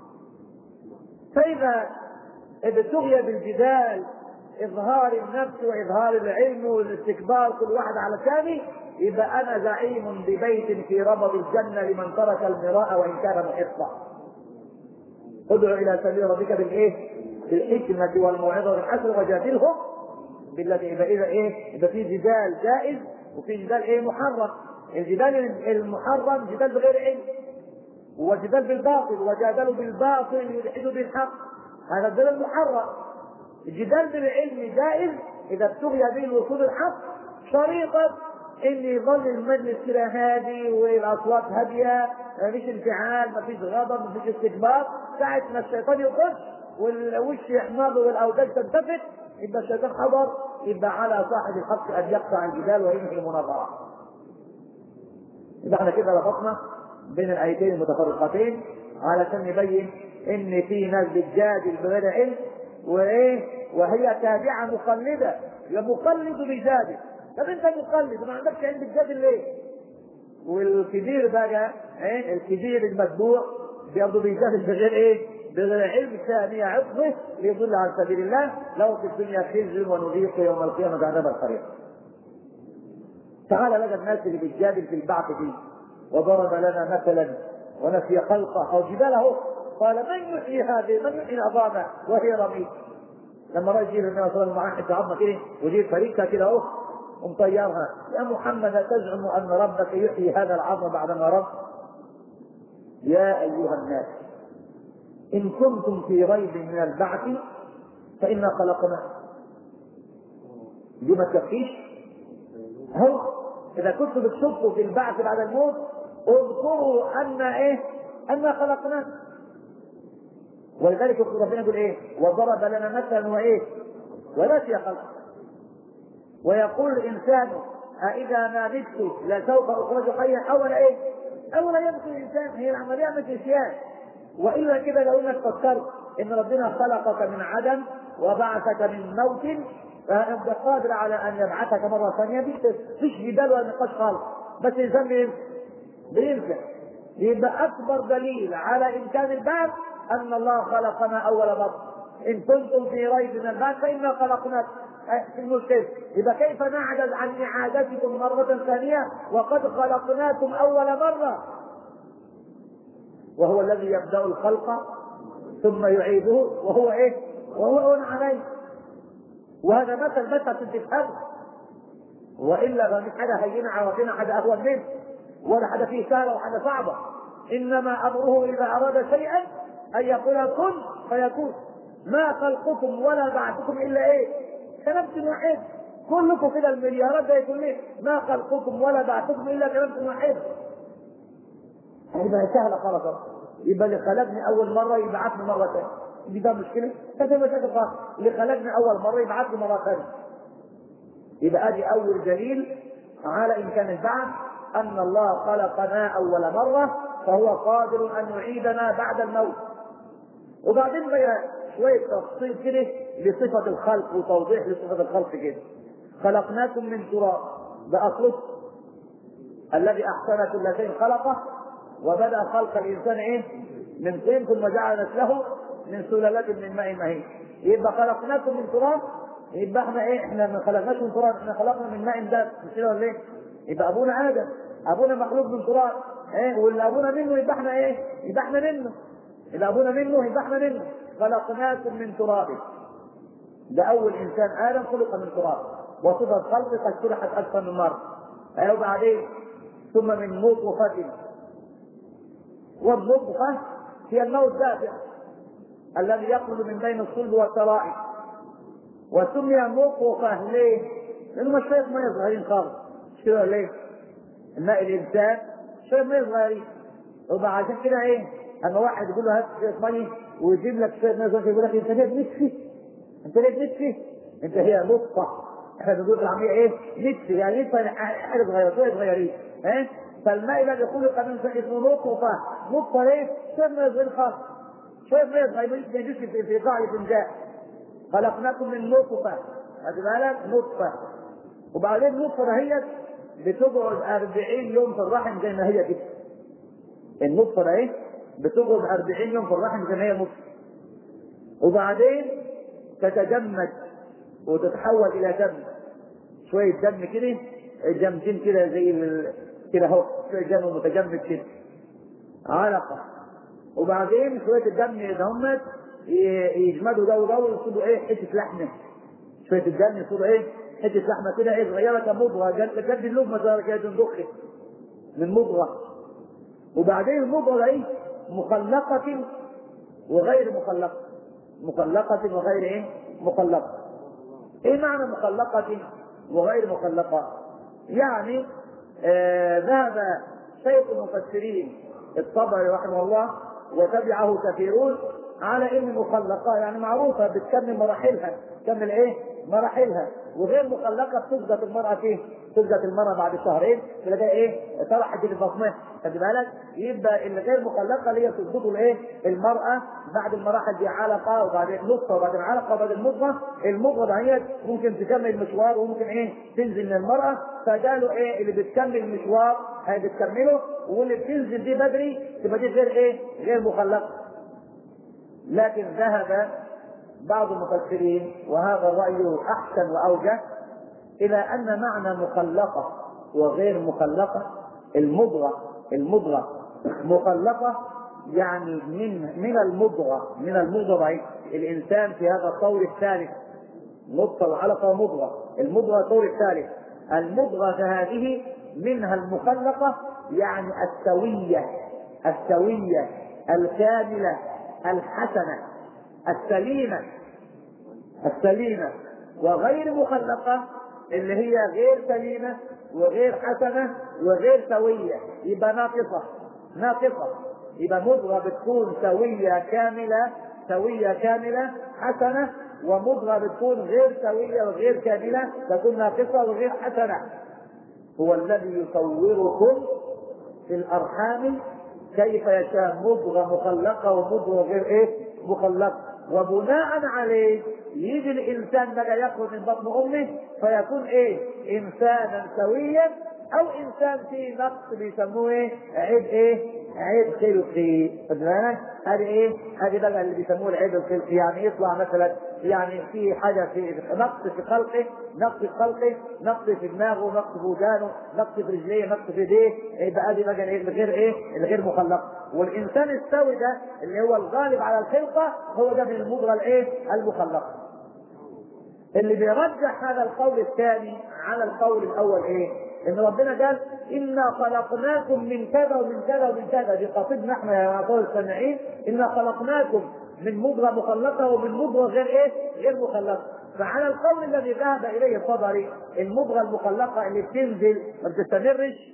فإذا ابتغي بالجدال إظهار النفس وإظهار العلم والاستكبار كل واحد على الثاني، يبقى أنا زعيم ببيت في ربض الجنة لمن ترك المراء وإن كان محقا. ادع إلى سبيل ربك بالإيه؟ بالحكمة والموعظة الحسنة وجادلهم بالتي يبقى إذا إيه؟ يبقى في جدال جائز وفي جدال إيه؟ محرم. الجدال المحرم جدال بغير علم، وجدال بالباطل، وجادلوا بالباطل يلحدوا بالحق، هذا الجدال المحرم. الجدال بالعلم جائز إذا ابتغي به الوصول الحق، شريطة إن يظل المجلس كده هادي والأصوات هادية، مفيش انفعال، مفيش غضب، مفيش استكبار. ساعة ما الشيطان يخش والوش يحمر والأوداج تنتفخ يبقى الشيطان حضر، يبقى على صاحب الحق أن يقطع الجدال وينهي المناظرة. يبقى احنا كده ربطنا بين الآيتين المتفرقتين علشان نبين إن في ناس بتجادل بغير علم وإيه؟ وهي تابعة مقلدة، يا مقلد بيجادل. طب أنت مقلد ما عندكش علم بتجادل ليه؟ والكبير بقى إيه؟ الكبير المتبوع برضه بيجادل بغير إيه؟ بغير علم، ثانية عقبه ليضل عن سبيل الله، له في الدنيا خزي ونذيقه يوم القيامة عذاب الحريق. تعال لقى الناس اللي بتجادل في البعث دي وضرب لنا مثلا ونسي خلقه او جباله، قال من يحيي هذه؟ من يحيي العظام وهي رميم؟ لما رأى يجيب النبي صلى الله عليه وسلم عظمه كده ويجيب فريقها كده اهو ومطيرها، يا محمد تزعم ان ربك يحيي هذا العظم بعدما رب؟ يا ايها الناس ان كنتم في ريب من البعث فانا خلقناكم. دي ما تكفيش؟ هو اذا كنتم بتشكوا في البعث بعد الموت اذكروا ان ايه؟ انا خلقناكم. ولذلك ربنا يقول ايه؟ وضرب لنا مثلا وايه؟ ونسي خلقه. ويقول الانسان أإذا ما مت لسوف اخرج حيا اول ايه؟ اول يموت الانسان. هي العمليه مش نسيان، والا كده لو انك فكرت ان ربنا خلقك من عدم وبعثك من موت فانت قادر على ان يبعثك مره ثانيه، مفيش جدال ولا نقاش خالص، بس الانسان بينسى. يبقى اكبر دليل على امكان البعث ان الله خلقنا اول مره. ان كنتم في ريب من البعث فانا خلقناكم. في المشكله يبقى كيف نعجز عن اعادتكم مره ثانيه وقد خلقناكم اول مره؟ وهو الذي يبدا الخلق ثم يعيده وهو ايه؟ وهو اون عليه. وهذا مثل بس عشان تفهمه، والا ما فيش حاجه هينه عوضنا حاجه اهون منه، ولا حاجه فيه سهله وحاجه صعبه. انما امره اذا اراد شيئا ان يقول كن فيكون. ما خلقكم ولا بعثكم الا ايه؟ كلمة واحد. كلكم كده المليارات ده يقول ليه ما خلقكم ولا بعثكم الا كلمة واحد. يبقى سهله خلاص. يبقى اللي خلقني اول مره يبعثني مره ثانيه، دي ده مشكله؟ هذا مشاكل خاصه. اللي خلقني اول مره يبعثني مره ثانيه. يبقى ادي اول دليل على امكان البعث، ان الله خلقنا اول مره فهو قادر ان يعيدنا بعد الموت. وبعدين بقى شويه تفصيل كده لصفه الخلق وتوضيح لصفه الخلق كده. خلقناكم من تراب، ده اصله الذي احسن كل شيء خلقه، وبدا خلق الانسان ايه؟ من طين، ثم جعل نسله من سلالات من ماء مهين. يبقى خلقناكم من تراب، يبقى احنا ايه؟ احنا ما خلقناش من تراب، احنا خلقنا من ماء دافئ، مش كده ولا ايه؟ يبقى ابونا ادم، ابونا مخلوق من تراب، ايه؟ واللي ابونا منه يبقى احنا ايه؟ يبقى احنا منه. اللي ابونا منه يبقى احنا منه. خلقناكم من تراب. ده اول انسان ادم خلق من تراب، وصفه خلقه قد شرحت اكثر من مره. أيوة وبعدين ثم من نطفه، والنطفه هي الماء الدافئ الذي يخرج من بين الصلب والترائب. وسمي نطفه ليه؟ لانه مش شويه ميه صغيرين خالص. مش كده ليه؟ الماء الانسان شويه ميه صغيرين. وبعد عشان كده ايه؟ اما واحد يقول له هات شويه ميه ويجيب لك شويه ميه صغيرين، يقول لك انت ليه بنتفي؟ انت ليه بنتفي؟ انت هي نطفه. احنا بنقول العمليه ايه؟ نتفي، يعني نتفي حاجه صغيره شويه صغيرين. ها؟ فالماء الذي خلق من اسمه نطفه. نطفه ليه؟ شويه ميه صغيرين خالص. شويه ميه صغيرين ما يجوش في قاع الفنجان. خلقناكم من نطفه. خدي بالك؟ نطفه. وبعدين النطفه دهيت بتقعد أربعين يوم في الرحم زي ما هي كده. النطفه ده ايه؟ بتقعد أربعين يوم في الرحم زي ما هي نطفه. وبعدين تتجمد وتتحول الى دم، شويه دم كده، جمدين كده زي كده اهو، شويه دم متجمد كده، علقه. وبعدين شويه الدم دهمت يجمدوا ده وده ويصيبوا ايه؟ حته لحمه. شويه الدم يصيبوا ايه؟ حته لحمه كده ايه صغيره كمضغه، جد اللقمه كده تنضخ من مضغه. وبعدين المضغه ايه؟ مخلقه وغير مخلقه. مخلقه وغير ايه؟ مخلقه. ايه معنى مخلقه وغير مخلقه؟ يعني آه ذهب شيخ المفسرين الطبري رحمه الله وتبعه كثيرون على ان مخلقه يعني معروفه بتكمل مراحلها، تكمل ايه؟ مراحلها. وغير مخلقه بتسقط المراه فيه، تسقط المراه بعد شهرين تلاقيها ايه؟ طرحت في بطنها. خدي بالك؟ يبقى اللي غير مخلقه اللي هي تسقط الايه؟ المراه بعد المراحل دي، علقه وبعدين نطفه وبعدين علقه وبعدين مضغه. المضغه دهيت ممكن تكمل مشوار وممكن ايه؟ تنزل من المراه. فقالوا ايه؟ اللي بتكمل المشوار هي بتكمله، واللي بتنزل دي بدري تبقى دي غير ايه؟ غير مخلقه. لكن ذهب بعض المفسرين وهذا الرأي أحسن وأوجه إلى أن معنى مخلقة وغير مخلقة المضغة المضغة مخلقة يعني من من المضغة من المضغة الإنسان في هذا الطور الثالث، نطفة وعلقة ومضغة. المضغة الطور الثالث. المضغة هذه منها المخلقة يعني السوية السوية الكاملة الحسنة السليمة السليمة. وغير مخلقة اللي هي غير سليمة وغير حسنة وغير سوية، يبقى ناقصة ناقصة. يبقى مضغة بتكون سوية كاملة سوية كاملة حسنة، ومضغة بتكون غير سوية وغير كاملة تكون ناقصة وغير حسنة. هو الذي يصوركم في الأرحام كيف يشاء، مضغة مخلقة ومضغة غير ايه؟ مخلقة. وبناء عليه يجي الانسان بقى يخرج من بطن امه فيكون ايه؟ انسانا سويا او انسان فيه نقص بيسموه ايه؟ عيب ايه؟ عيب خلقي. هذه ايه؟ هذه بقى اللي بيسموه العيب الخلقي. يعني يطلع مثلا يعني في حاجه في نقص في خلقه، نقص في خلقه، نقص في دماغه، نقص في ودانه، نقص في رجليه، نقص في يديه، يبقى هذه بقى الغير ايه؟ الغير مخلق. والانسان السوي ده اللي هو الغالب على الخلقه هو ده من المضغه الايه؟ المخلقه. اللي بيرجح هذا القول الثاني على القول الاول ايه؟ ان ربنا قال انا خلقناكم من كذا ومن كذا ومن كذا. دي قصيدنا احنا يا اخوان السامعين، انا خلقناكم من مضغه مخلقه ومن مضغه غير ايه؟ غير مخلقه. فعلى القول الذي ذهب اليه الطبري المضغه المخلقه اللي بتنزل ما بتستمرش،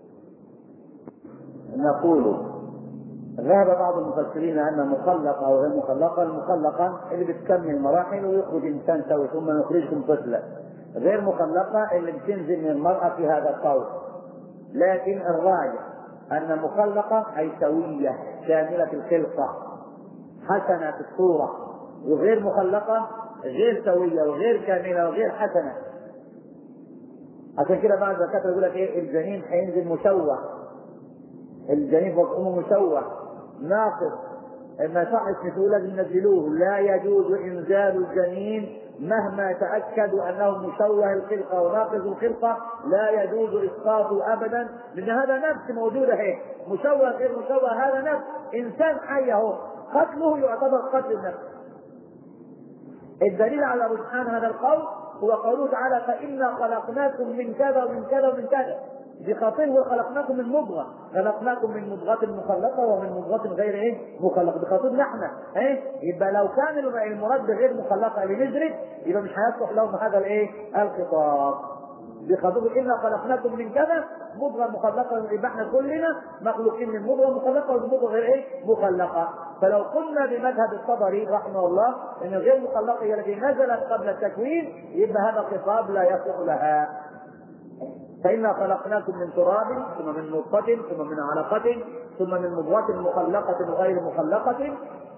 نقول ذهب بعض المفسرين ان مخلقه او غير مخلقه. المخلقه اللي بتكمل مراحل ويخرج انسان سوي ثم يخرجكم طفلا. غير مخلقه اللي بتنزل من المراه في هذا القول. لكن الراجح ان مخلقه اي سويه كامله الخلقه حسنه الصوره، وغير مخلقه غير سويه وغير كامله وغير حسنه. عشان كده بعض الدكاتره يقول لك ايه؟ الجنين هينزل مشوه، الجنين بطنه مشوه ناقص، ما صحش تقول لازم ينزلوه. لا يجوز انزال الجنين مهما تاكدوا انه مشوه الخلقه وناقص الخلقه، لا يجوز اسقاطه ابدا، لان هذا نفس موجود اهي، مشوه غير مشوه هذا نفس انسان حي اهو، قتله يعتبر قتل النفس. الدليل على رجحان هذا القول هو قوله تعالى فإنا خلقناكم من كذا ومن كذا ومن كذا، بخاطر وخلقناكم من مضغة، خلقناكم من مضغة مخلقة ومن مضغة غير ايه مخلقة، بخاطر احنا ايه. يبقى لو كان المراد غير مخلقة بنجرد يبقى مش هيصلح لهم هذا الايه الخطاب. بخاطر إنا خلقناكم من كذا مضغة مخلقة، يبقى احنا كلنا مخلوقين من مضغة مخلقة ومضغة غير ايه مخلقة. فلو قلنا بمذهب الطبري رحمه الله ان غير مخلقة هي التي نزلت قبل التكوين، يبقى هذا الخطاب لا يصح لها. فإنا خلقناكم من تراب ثم من نطفة ثم من علقة ثم من مضغة مخلقة وغير مخلقة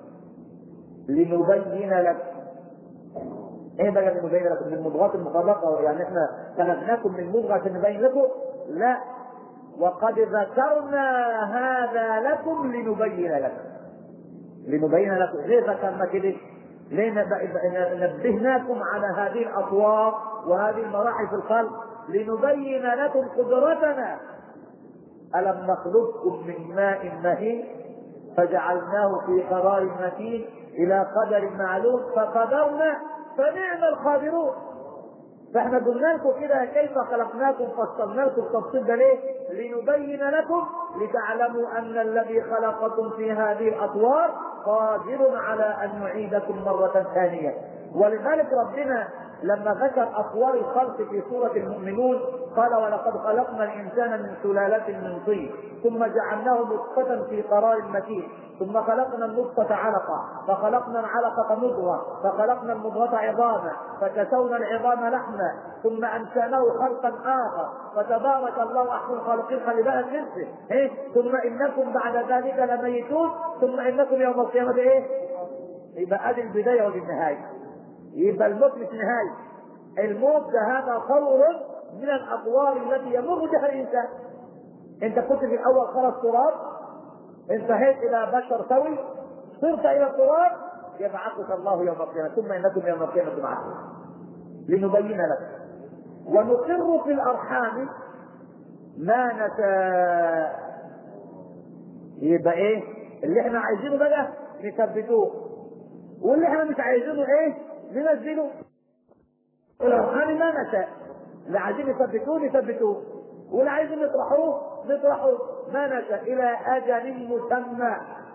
لنبين لكم. ايه بقى لنبين لكم؟ من مضغة مخلقة يعني احنا خلقناكم من مضغة نبين لكم؟ لا، وقد ذكرنا هذا لكم لنبين لكم. لنبين لكم ليه ذكرنا كده؟ ليه نبهناكم على هذه الأطوار وهذه المراحل في الخلق؟ لنبين لكم قدرتنا. ألم نخلقكم من ماء مهين فجعلناه في قرار مكين إلى قدر معلوم فقدرنا فنعم القادرون. فاحنا قلنا لكم كده كيف خلقناكم، فصلنا لكم التفصيل ده ليه؟ لنبين لكم لتعلموا ان الذي خلقكم في هذه الاطوار قادر على ان يعيدكم مرة ثانية. ولذلك ربنا لما ذكر اطوار الخلق في سورة المؤمنون قال ولقد خلقنا الانسان من سلالة من طين ثم جعلناه نطفة في قرار مكين ثم خلقنا النطفة علقة فخلقنا العلقة مضغة فخلقنا المضغة عظاما فكسونا العظام لحما ثم انشأناه خلقا اخر فتبارك الله احسن الخالقين. خلي بالك نفسه ايه ثم انكم بعد ذلك لميتون ثم انكم يوم القيامة ايه. يبقى ادي البداية ودي النهاية. يبقى الموت مش نهاية، الموت ده هذا طور من الاطوار التي يمر بها الانسان. انت كنت في الاول خلص تراب، انتهيت الى بشر سوي، صرت الى التراب، يبعثك الله يوم القيامة ثم انكم يوم القيامة معكم لنبين لكم ونقر في الارحام ما نشاء. يبقى ايه اللي احنا عايزينه بقى نثبتوه، واللي احنا مش عايزينه ايه ننزله. الارحام ما نشاء، اللي عايزين نثبتوه نثبتوه واللي عايزين نطرحوه نطرحوه ما نشاء الى اجل مسمى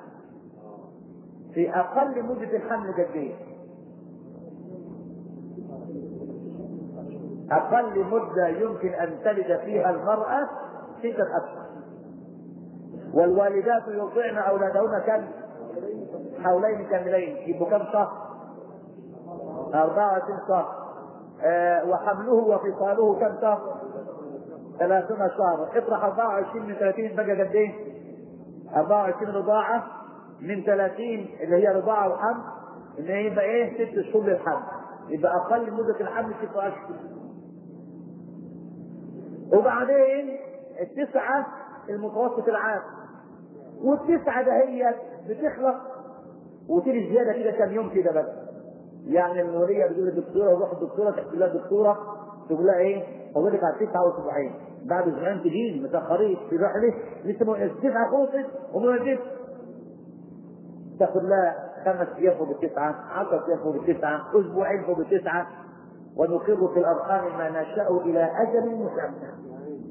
في اقل مدة الحمل قد ايه؟ اقل مدة يمكن ان تلد فيها المرأة ستة اشهر، والوالدات يرضعن اولادهن كم؟ حولين كاملين. يبقوا كم شهر؟ أربعة وعشرين شهر. آه وحمله وفصاله كم شهر؟ ثلاثون شهر. اطرح أربعة وعشرين من ثلاثين بقى قد ايه؟ أربعة وعشرين رضاعة من ثلاثين اللي هي رضاعة وحمل، اللي هي يبقى ايه؟ ست شهور للحمل. يبقى اقل مدة الحمل ست اشهر. وبعدين التسعة المتوسط العام، والتسعة ده هي بتخلق وتيجي زيادة كده كم يوم كده بس. يعني الولية بتقول للدكتورة روح الدكتورة تحكي لها الدكتورة تقول لها ايه؟ اقول لك على تسعة واسبوعين، بعد اسبوعين تجيني متأخرين تروح ليه؟ لسه التسعة خلصت وما جبت. تاخد لها خمس ايام فوق التسعة، عشرة ايام فوق التسعة، اسبوعين فوق التسعة. ونقر في الارحام ما نشاء الى اجل مسمى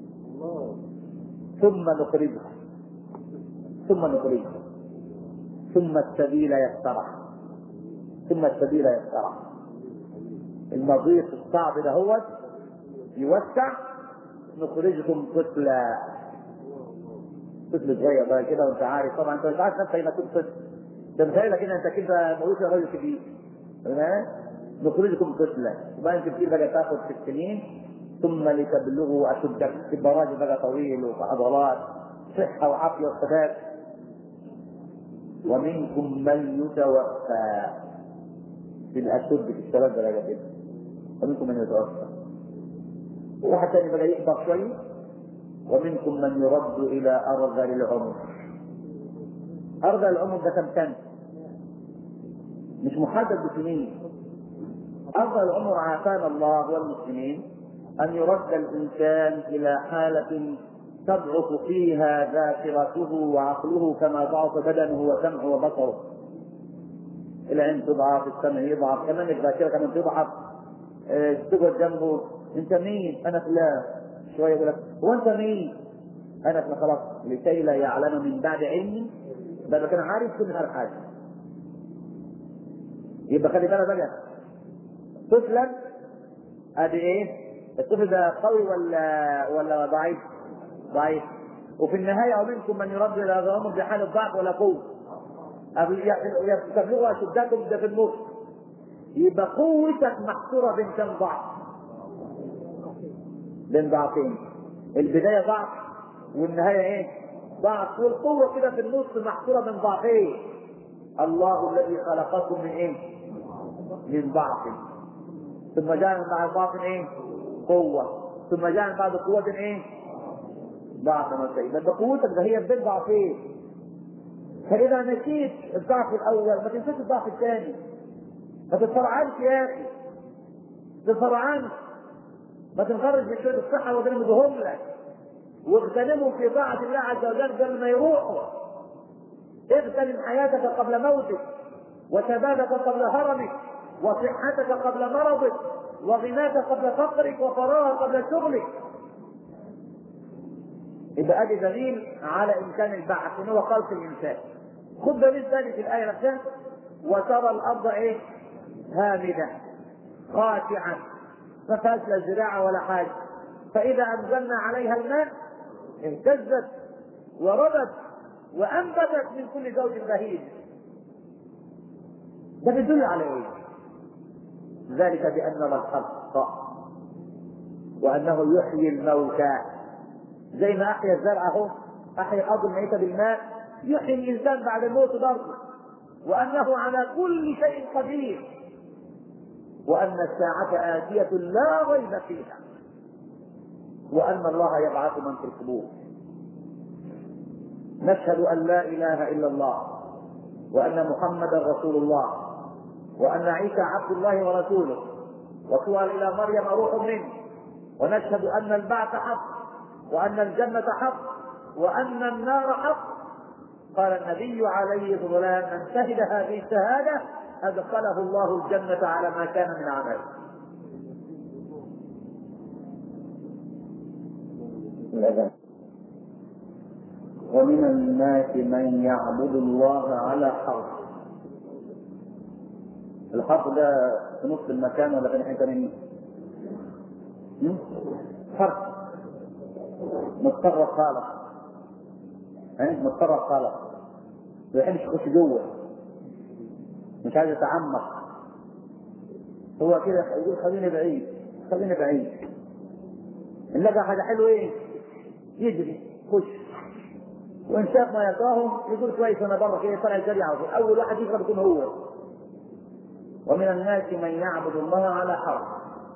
ثم نخرجها ثم نخرجها ثم السبيل يسرح ثم السبيل يسرح. المضيق الصعب ده هو يوسع. نخرجكم طفلا، طفل صغير بقى كده وانت عارف طبعا انت مش عارف نفسك انك كنت طفل، ده متهيألك ان انت كده مولود يا راجل كبير. نخرجكم طفلا وبعدين تبتدي بقى تاخد ست سنين ثم لتبلغوا اشدكم. تبقى راجل بقى طويل وعضلات صحه وعافيه وثبات. ومنكم من يتوفى في الاشد في الشباب بقى كده، ومنكم من يتوفى. وواحد ثاني بقى يكبر شويه. ومنكم من يرد الى ارذل العمر. ارذل العمر ده كم سنه؟ مش محدد بسنين. ارذل العمر عافانا الله والمسلمين ان يرد الانسان الى حاله تضعف فيها ذاكرته وعقله كما ضعف بدنه وسمعه وبصره. العين تضعف، السمع يضعف، كمان الذاكره كمان تضعف. اه تقعد جنبه، انت مين؟ انا فلان. شويه يقول لك هو انت مين؟ انا فلان. خلاص، لكي لا يعلم من بعد علمي، ده كان عارف كل حاجه. يبقى خلي بالك بقى، طفلا ادي ايه؟ الطفل ده قوي ولا ولا ضعيف؟ ضعيف. وفي النهايه ومنكم من يرد الى ظلام بحال الضعف ولا قوه، تبلغوا اشدكم ده في النص. يبقى قوتك محصوره بين كم ضعف؟ بين ضعفين، البدايه ضعف والنهايه ايه؟ ضعف، والقوه كده في النص محصوره بين ضعفين. الله الذي خلقكم من ايه؟ من ضعف، ثم جاء من بعد ضعف ايه؟ قوه، ثم جاء من بعد قوه ايه؟ ضعف وشيء. بس قوتك ده هي بين ضعفين. فاذا نسيت الضعف الاول ما تنساش الضعف الثاني. ما تتفرعنش يا اخي، ما تتفرعنش، ما تنخرج من شويه الصحه وتنمدهم لك، واغتنموا في طاعه الله عز وجل قبل ما يروحوا. اغتنم حياتك قبل موتك، وشبابك قبل هرمك، وصحتك قبل مرضك، وغناك قبل فقرك، وفراغك قبل شغلك. يبقى ادي دليل على امكان البعث، ان هو خلق الانسان. خد دليل ثاني في الايه نفسها، وترى الارض ايه؟ هامده خاشعه ما فيهاش لا زراعه ولا حاجه، فاذا انزلنا عليها الماء اهتزت وربت وانبتت من كل زوج بهيج. ده بيدل على ايه؟ ذلك بان الحق وانه يحيي الموتى، زي ما احيا الزرع اهو، احيا الارض الميته بالماء، يحيي الانسان بعد الموت برضه، وانه على كل شيء قدير، وان الساعه اتيه لا ريب فيها، وان الله يبعث من في القبور. نشهد ان لا اله الا الله، وان محمدا رسول الله، وان عيسى عبد الله ورسوله، وقال الى مريم روح منه، ونشهد ان البعث حق، وان الجنه حق، وان النار حق. قال النبي عليه الصلاه والسلام من شهد هذه الشهاده ادخله الله الجنه على ما كان من عمله. ومن الناس من يعبد الله على حرف. الحرف ده في نص المكان ولا في حته منه؟ حرف مضطر خالص، يعني مضطر خالص، ما يحبش يخش جوه، مش عايز يتعمق، هو كده يقول خليني بعيد خليني بعيد. ان لقى حاجه حلوه ايه؟ يجري خش، وان شاف ما يلقاهم يقول كويس انا بره كده، طلع الجري على طول، اول واحد يشرب يكون هو. ومن الناس من يعبد الله على حرف،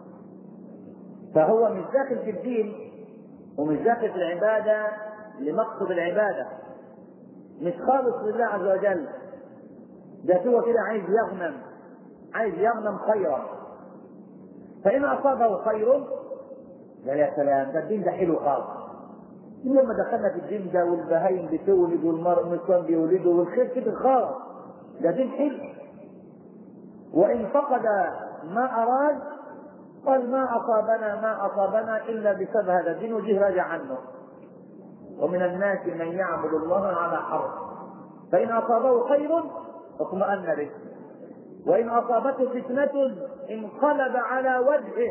فهو مش داخل في الدين ومش داخل في العباده لمقصد العباده، مش خالص لله عز وجل، ده هو كده عايز يغنم، عايز يغنم خيرا. فإن أصابه خير قال يا سلام ده الدين ده حلو خالص. لما دخلنا في الدين ده والبهايم بتولد والنسوان بيولدوا والخير كده خالص، ده دين حلو. وإن فقد ما أراد قال ما أصابنا ما أصابنا إلا بسبب هذا الدين وجه راجع عنه. ومن الناس من يعبد الله على حرف، فإن أصابه خير اطمأن به، وإن أصابته فتنة انقلب على وجهه.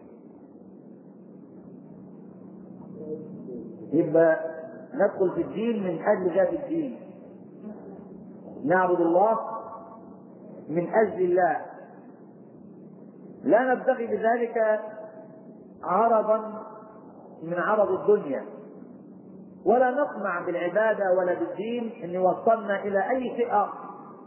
يبقى ندخل في الدين من أجل ذات الدين، نعبد الله من أجل الله، لا نبتغي بذلك عرضا من عرض الدنيا، ولا نطمع بالعبادة ولا بالدين ان يوصلنا الى اي شيء اخر.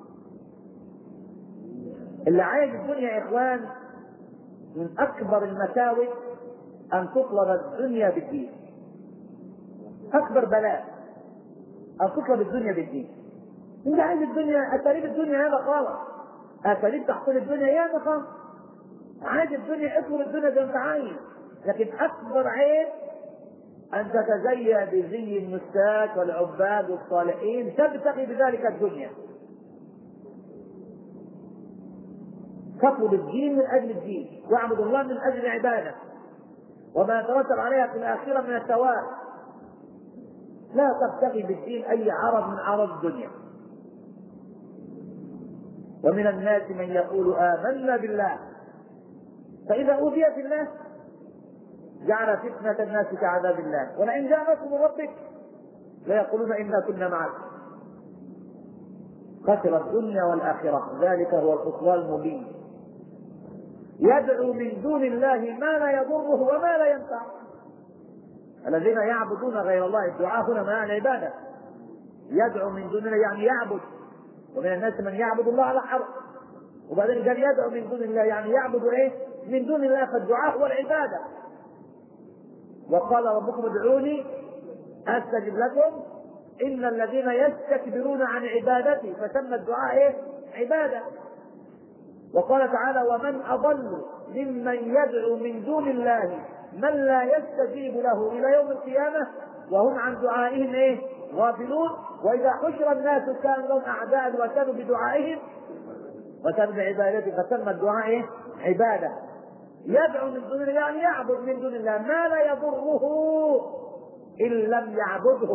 اللي عايز الدنيا يا اخوان من اكبر المساوئ ان تطلب الدنيا بالدين، اكبر بلاء ان تطلب الدنيا بالدين. انت عايز الدنيا، اساليب الدنيا هذا خالص، اساليب تحصيل الدنيا هذا خالص، عايز الدنيا اطلب الدنيا زي ما انت عايز، لكن اكبر عيب أن تتزين بزي النساك والعباد والصالحين تبتغي بذلك الدنيا. تطلب الدين من اجل الدين، واعبد الله من اجل العباده وما يترتب عليها في الاخره من الثواب. لا تبتغي بالدين اي عرض من اعراض الدنيا. ومن الناس من يقول آمنا بالله فإذا أوذي في الله جعل فتنة الناس كعذاب الله ولئن جاء نصر من ربك ليقولون إنا كنا معك. خسر الدنيا والآخرة، ذلك هو الخسران المبين. يدعو من دون الله ما لا يضره وما لا ينفعه. الذين يعبدون غير الله، الدعاء هنا معنى العبادة. يدعو من دون الله يعني يعبد، ومن الناس من يعبد الله على حرف. وبعدين قال يدعو من دون الله يعني يعبد ايه؟ من دون الله، فالدعاء هو العبادة. وقال ربكم ادعوني استجب لكم ان الذين يستكبرون عن عبادتي، فسمى الدعاء ايه؟ عبادة. وقال تعالى ومن اضل ممن يدعو من دون الله من لا يستجيب له الى يوم القيامة وهم عن دعائهم ايه؟ غافلون. واذا حشر الناس كانوا لهم اعداء وكانوا بدعائهم وكانوا بعبادته، فسمى الدعاء ايه؟ عبادة. يدعو من دون الله يعني يعبد من دون الله ما لا يضره ان لم يعبده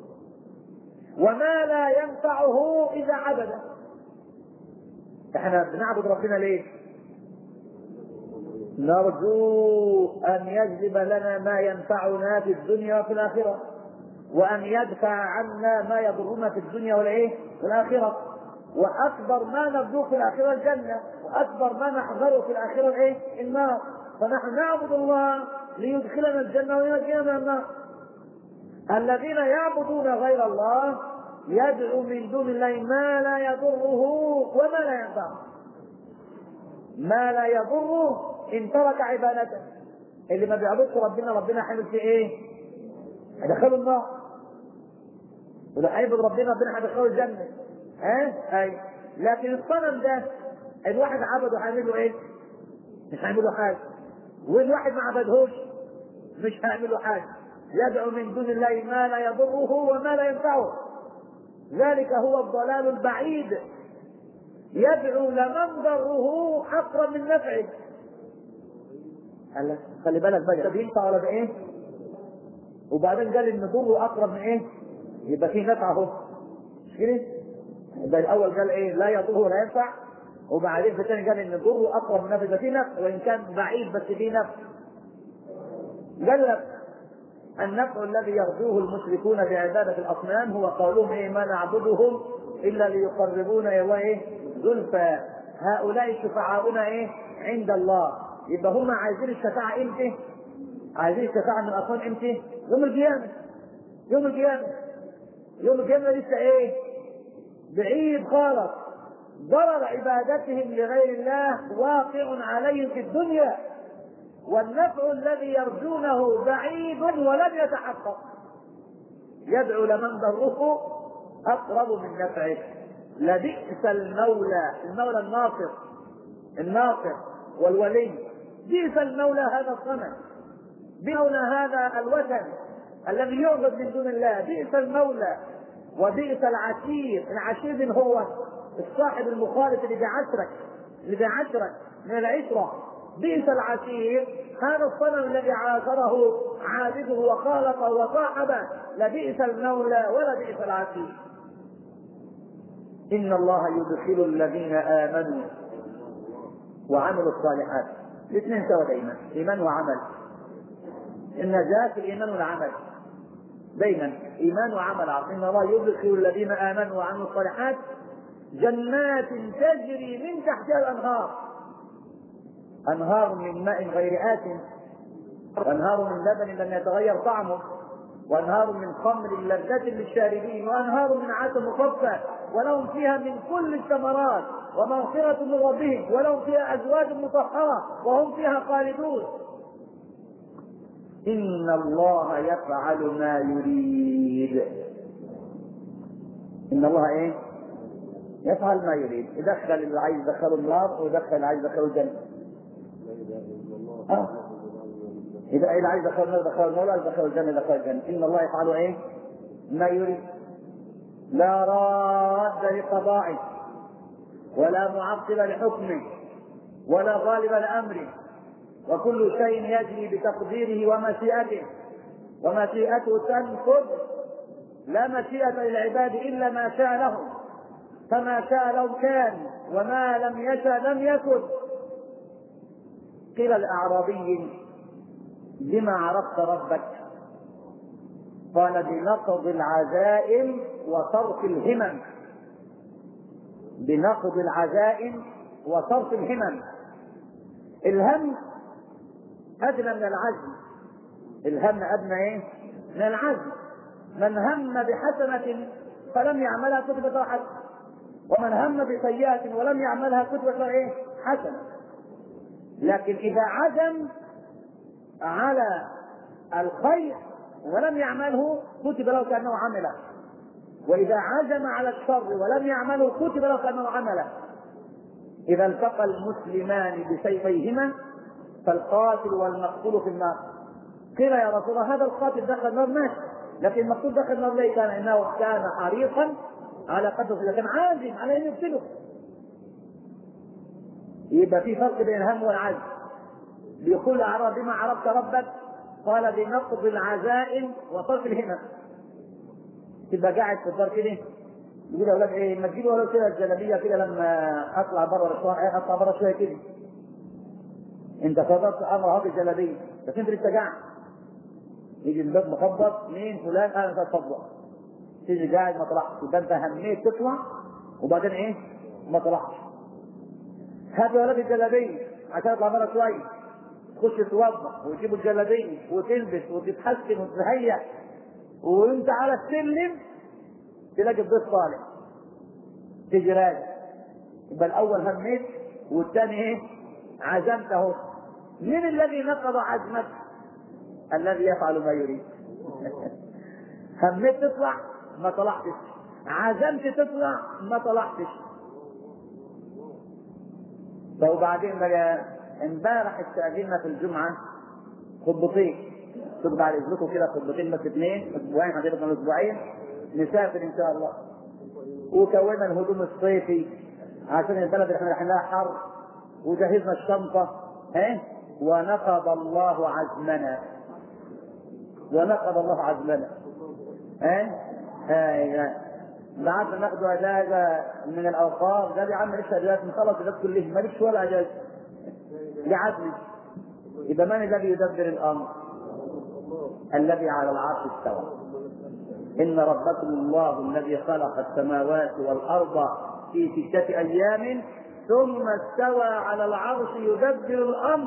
وما لا ينفعه اذا عبده. احنا بنعبد ربنا ليه؟ نرجو ان يجلب لنا ما ينفعنا في الدنيا وفي الاخره، وان يدفع عنا ما يضرنا في الدنيا والايه؟ والاخره. واكبر ما نرجوه في الاخره الجنه، واكبر ما نحذره في الاخره الايه؟ النار. فنحن نعبد الله ليدخلنا الجنه وينجينا من النار. الذين يعبدون غير الله يدعو من دون الله ما لا يضره وما لا ينفعه. ما لا يضره ان ترك عبادته. اللي ما بيعبدش ربنا ربنا حامل في ايه؟ هيدخله النار. ولو هيعبد ربنا ربنا هيدخله الجنه. ها؟ اي. لكن الصنم ده الواحد عبده هيعمل له ايه؟ مش هيعمل له حاجه. والواحد ما عبدهوش مش هيعمل له حاجه. يدعو من دون الله ما لا يضره وما لا ينفعه، ذلك هو الضلال البعيد. يدعو لمن ضره اقرب من نفعه. قال خلي بالك بقى ده ينفع ولا ده ايه؟ وبعدين قال ان ضره اقرب من ايه؟ يبقى فيه نفع اهو. مش كده؟ يبقى الاول قال ايه؟ لا يضره ولا ينفع، وبعدين في الثاني قال ان ضره اقرب من نفعه، يبقى فيه نفع وان كان بعيد بس فيه نفع. قال لك النفع الذي يرجوه المشركون بعبادة الأصنام هو قولهم إيه؟ ما نعبدهم إلا ليقربونا إلى الله إيه؟ زلفى، هؤلاء شفعاؤنا إيه؟ عند الله. يبقى هم عايزين الشفاعة إمتى؟ عايزين الشفاعة من الأصنام إمتى؟ يوم القيامة. يوم القيامة يوم القيامة لسه إيه؟ بعيد خالص. ضرر عبادتهم لغير الله واقع عليهم في الدنيا، والنفع الذي يرجونه بعيد ولم يتحقق. يدعو لمن ضره اقرب من نفعه. لبئس المولى، المولى الناصر الناصر والولي. بئس المولى هذا الصنم، مولى هذا الوثن الذي يعبد من دون الله. بئس المولى وبئس العشير. العشير من هو؟ الصاحب المخالف اللي بعشرك اللي بعشرك من العشره. بئس العشير هذا الصنم الذي عاشره عابده وخالطه وصاحبه. لبئس المولى ولا بئس العشير. ان الله يدخل الذين امنوا وعملوا الصالحات. الاثنين سوا دائما، ايمان وعمل. النجاة في الايمان والعمل دائما، ايمان وعمل. ان الله يدخل الذين امنوا وعملوا الصالحات جنات تجري من تحتها الانهار، انهار من ماء غير آسن، وانهار من لبن لم يتغير طعمه، وانهار من خمر لذة للشاربين، وانهار من عسل مصفى، ولهم فيها من كل الثمرات ومغفرة من ربهم، ولهم فيها ازواج مطهرة وهم فيها خالدون. ان الله يفعل ما يريد. ان الله ايه؟ يفعل ما يريد. يدخل اللي عايز يدخله النار ويدخل اللي عايز يدخله الجنة. آه. إذا إذا عايز يدخل النار يدخل النار، يدخل الجنة يدخل الجنة. إن الله يفعل إيه؟ ما يريد. لا راد لقضائه ولا معقب لحكمه. ولا غالب لأمره، وكل شيء يجري بتقديره ومشيئته، ومشيئته تنفذ، لا مشيئة للعباد إلا ما شاء لهم، فما شاء لهم كان، وما لم يشاء لم يكن. قيل الأعرابي: بما عرفت ربك؟ قال: بنقض العزائم وصرف الهمم. بنقض العزائم وصرف الهمم. الهم أدنى من العزم. الهم أدنى إيه؟ من العزم. من هم بحسنة فلم يعملها كتبت له حسنة، ومن هم بسيئة ولم يعملها كتبت له إيه؟ حسنة. لكن إذا عزم على الخير ولم يعمله كتب له كأنه عمله، وإذا عزم على الشر ولم يعمله كتب له كأنه عمله. إذا التقى المسلمان بسيفيهما فالقاتل والمقتول في النار. قيل: يا رسول الله هذا القاتل دخل النار ماشي، لكن المقتول دخل النار ليه؟ كان انه كان حريصا على قتله، لكن عازم على ان يقتله. يبقى في فرق بين الهم والعزم. بيقول اعراب: بما عرفت ربك؟ قال: بنقض العزائم وصرف الهمم. تبقى قاعد في الدار كده يقول يا اولاد ايه، ما تجيبوا ولو كده الجلابيه كده لما اطلع بره شويه، اطلع بره شويه كده. انت صدرت امر هذه الجلابيه بس انت لسه قاعد. يجي الباب مخبط: مين؟ فلان. انا اتفضل. تيجي قاعد ما طلعتش، يبقى انت هميت تطلع وبعدين ايه؟ ما طلعتش. هات يا ولاد الجلابيه عشان اطلع بره شويه. تخش تتوضا وتجيب الجلابيه وتلبس وتتحسن وتتهيأ، وانت على السلم تلاقي الضيف طالع، تيجي راجع. يبقى الاول هميت والثاني ايه؟ عزمت اهو. من الذي نقض عزمك؟ الذي يفعل ما يريد. هميت تطلع ما طلعتش، عزمت تطلع ما طلعتش. وبعدين بقى امبارح استأذنا في الجمعة خطبتين، تبقى بعد اذنكم كده خطبتين بس اثنين، اسبوعين هتبقى من اسبوعين نسافر ان شاء الله. وكونا الهدوم الصيفي عشان البلد اللي احنا رايحين لها حر، وجهزنا الشنطة ها، ونقض الله عزمنا. ونقض الله عزمنا ها ها بعد ناخذ اجازه من الاوقاف. قال يا عم لسه اجازه نخلص الناس كلهم مالكش ولا اجازه لعزمي. يبقى من الذي يدبر الامر؟ الذي على العرش استوى. ان ربكم الله الذي خلق السماوات والارض في سته ايام ثم استوى على العرش يدبر الامر.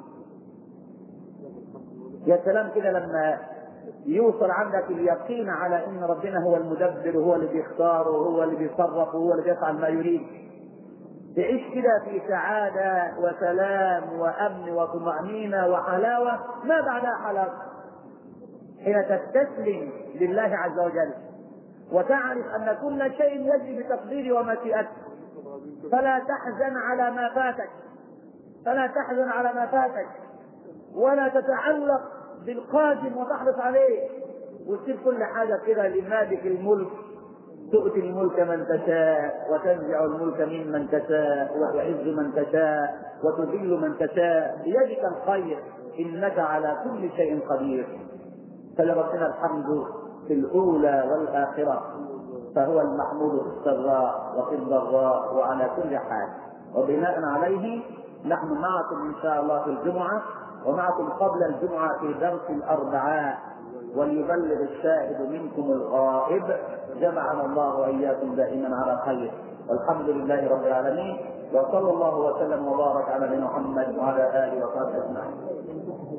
يا سلام كده لما يوصل عندك اليقين على ان ربنا هو المدبر وهو اللي بيختار وهو اللي بيصرف وهو اللي بيفعل ما يريد. تعيش كده في سعاده وسلام وامن وطمانينه وحلاوه ما بعدها حلاوه. حين تستسلم لله عز وجل وتعرف ان كل شيء يجري بتقديره ومشيئته، فلا تحزن على ما فاتك، فلا تحزن على ما فاتك ولا تتعلق بالقادم وتحرص عليه، وتسيب كل حاجه كده لمالك الملك. تؤتي الملك من تشاء وتنزع الملك ممن تشاء وتعز من تشاء وتذل من تشاء، بيدك الخير انك على كل شيء قدير. فلربنا الحمد في الاولى والاخره، فهو المحمود في السراء وفي الضراء وعلى كل حال. وبناء عليه نحن معكم ان شاء الله في الجمعه، ومعكم قبل الجمعة في درس الأربعاء. وليبلغ الشاهد منكم الغائب. جمعنا الله وإياكم دائما على خير، والحمد لله رب العالمين، وصلى الله وسلم وبارك على نبينا محمد وعلى آله وصحبه أجمعين.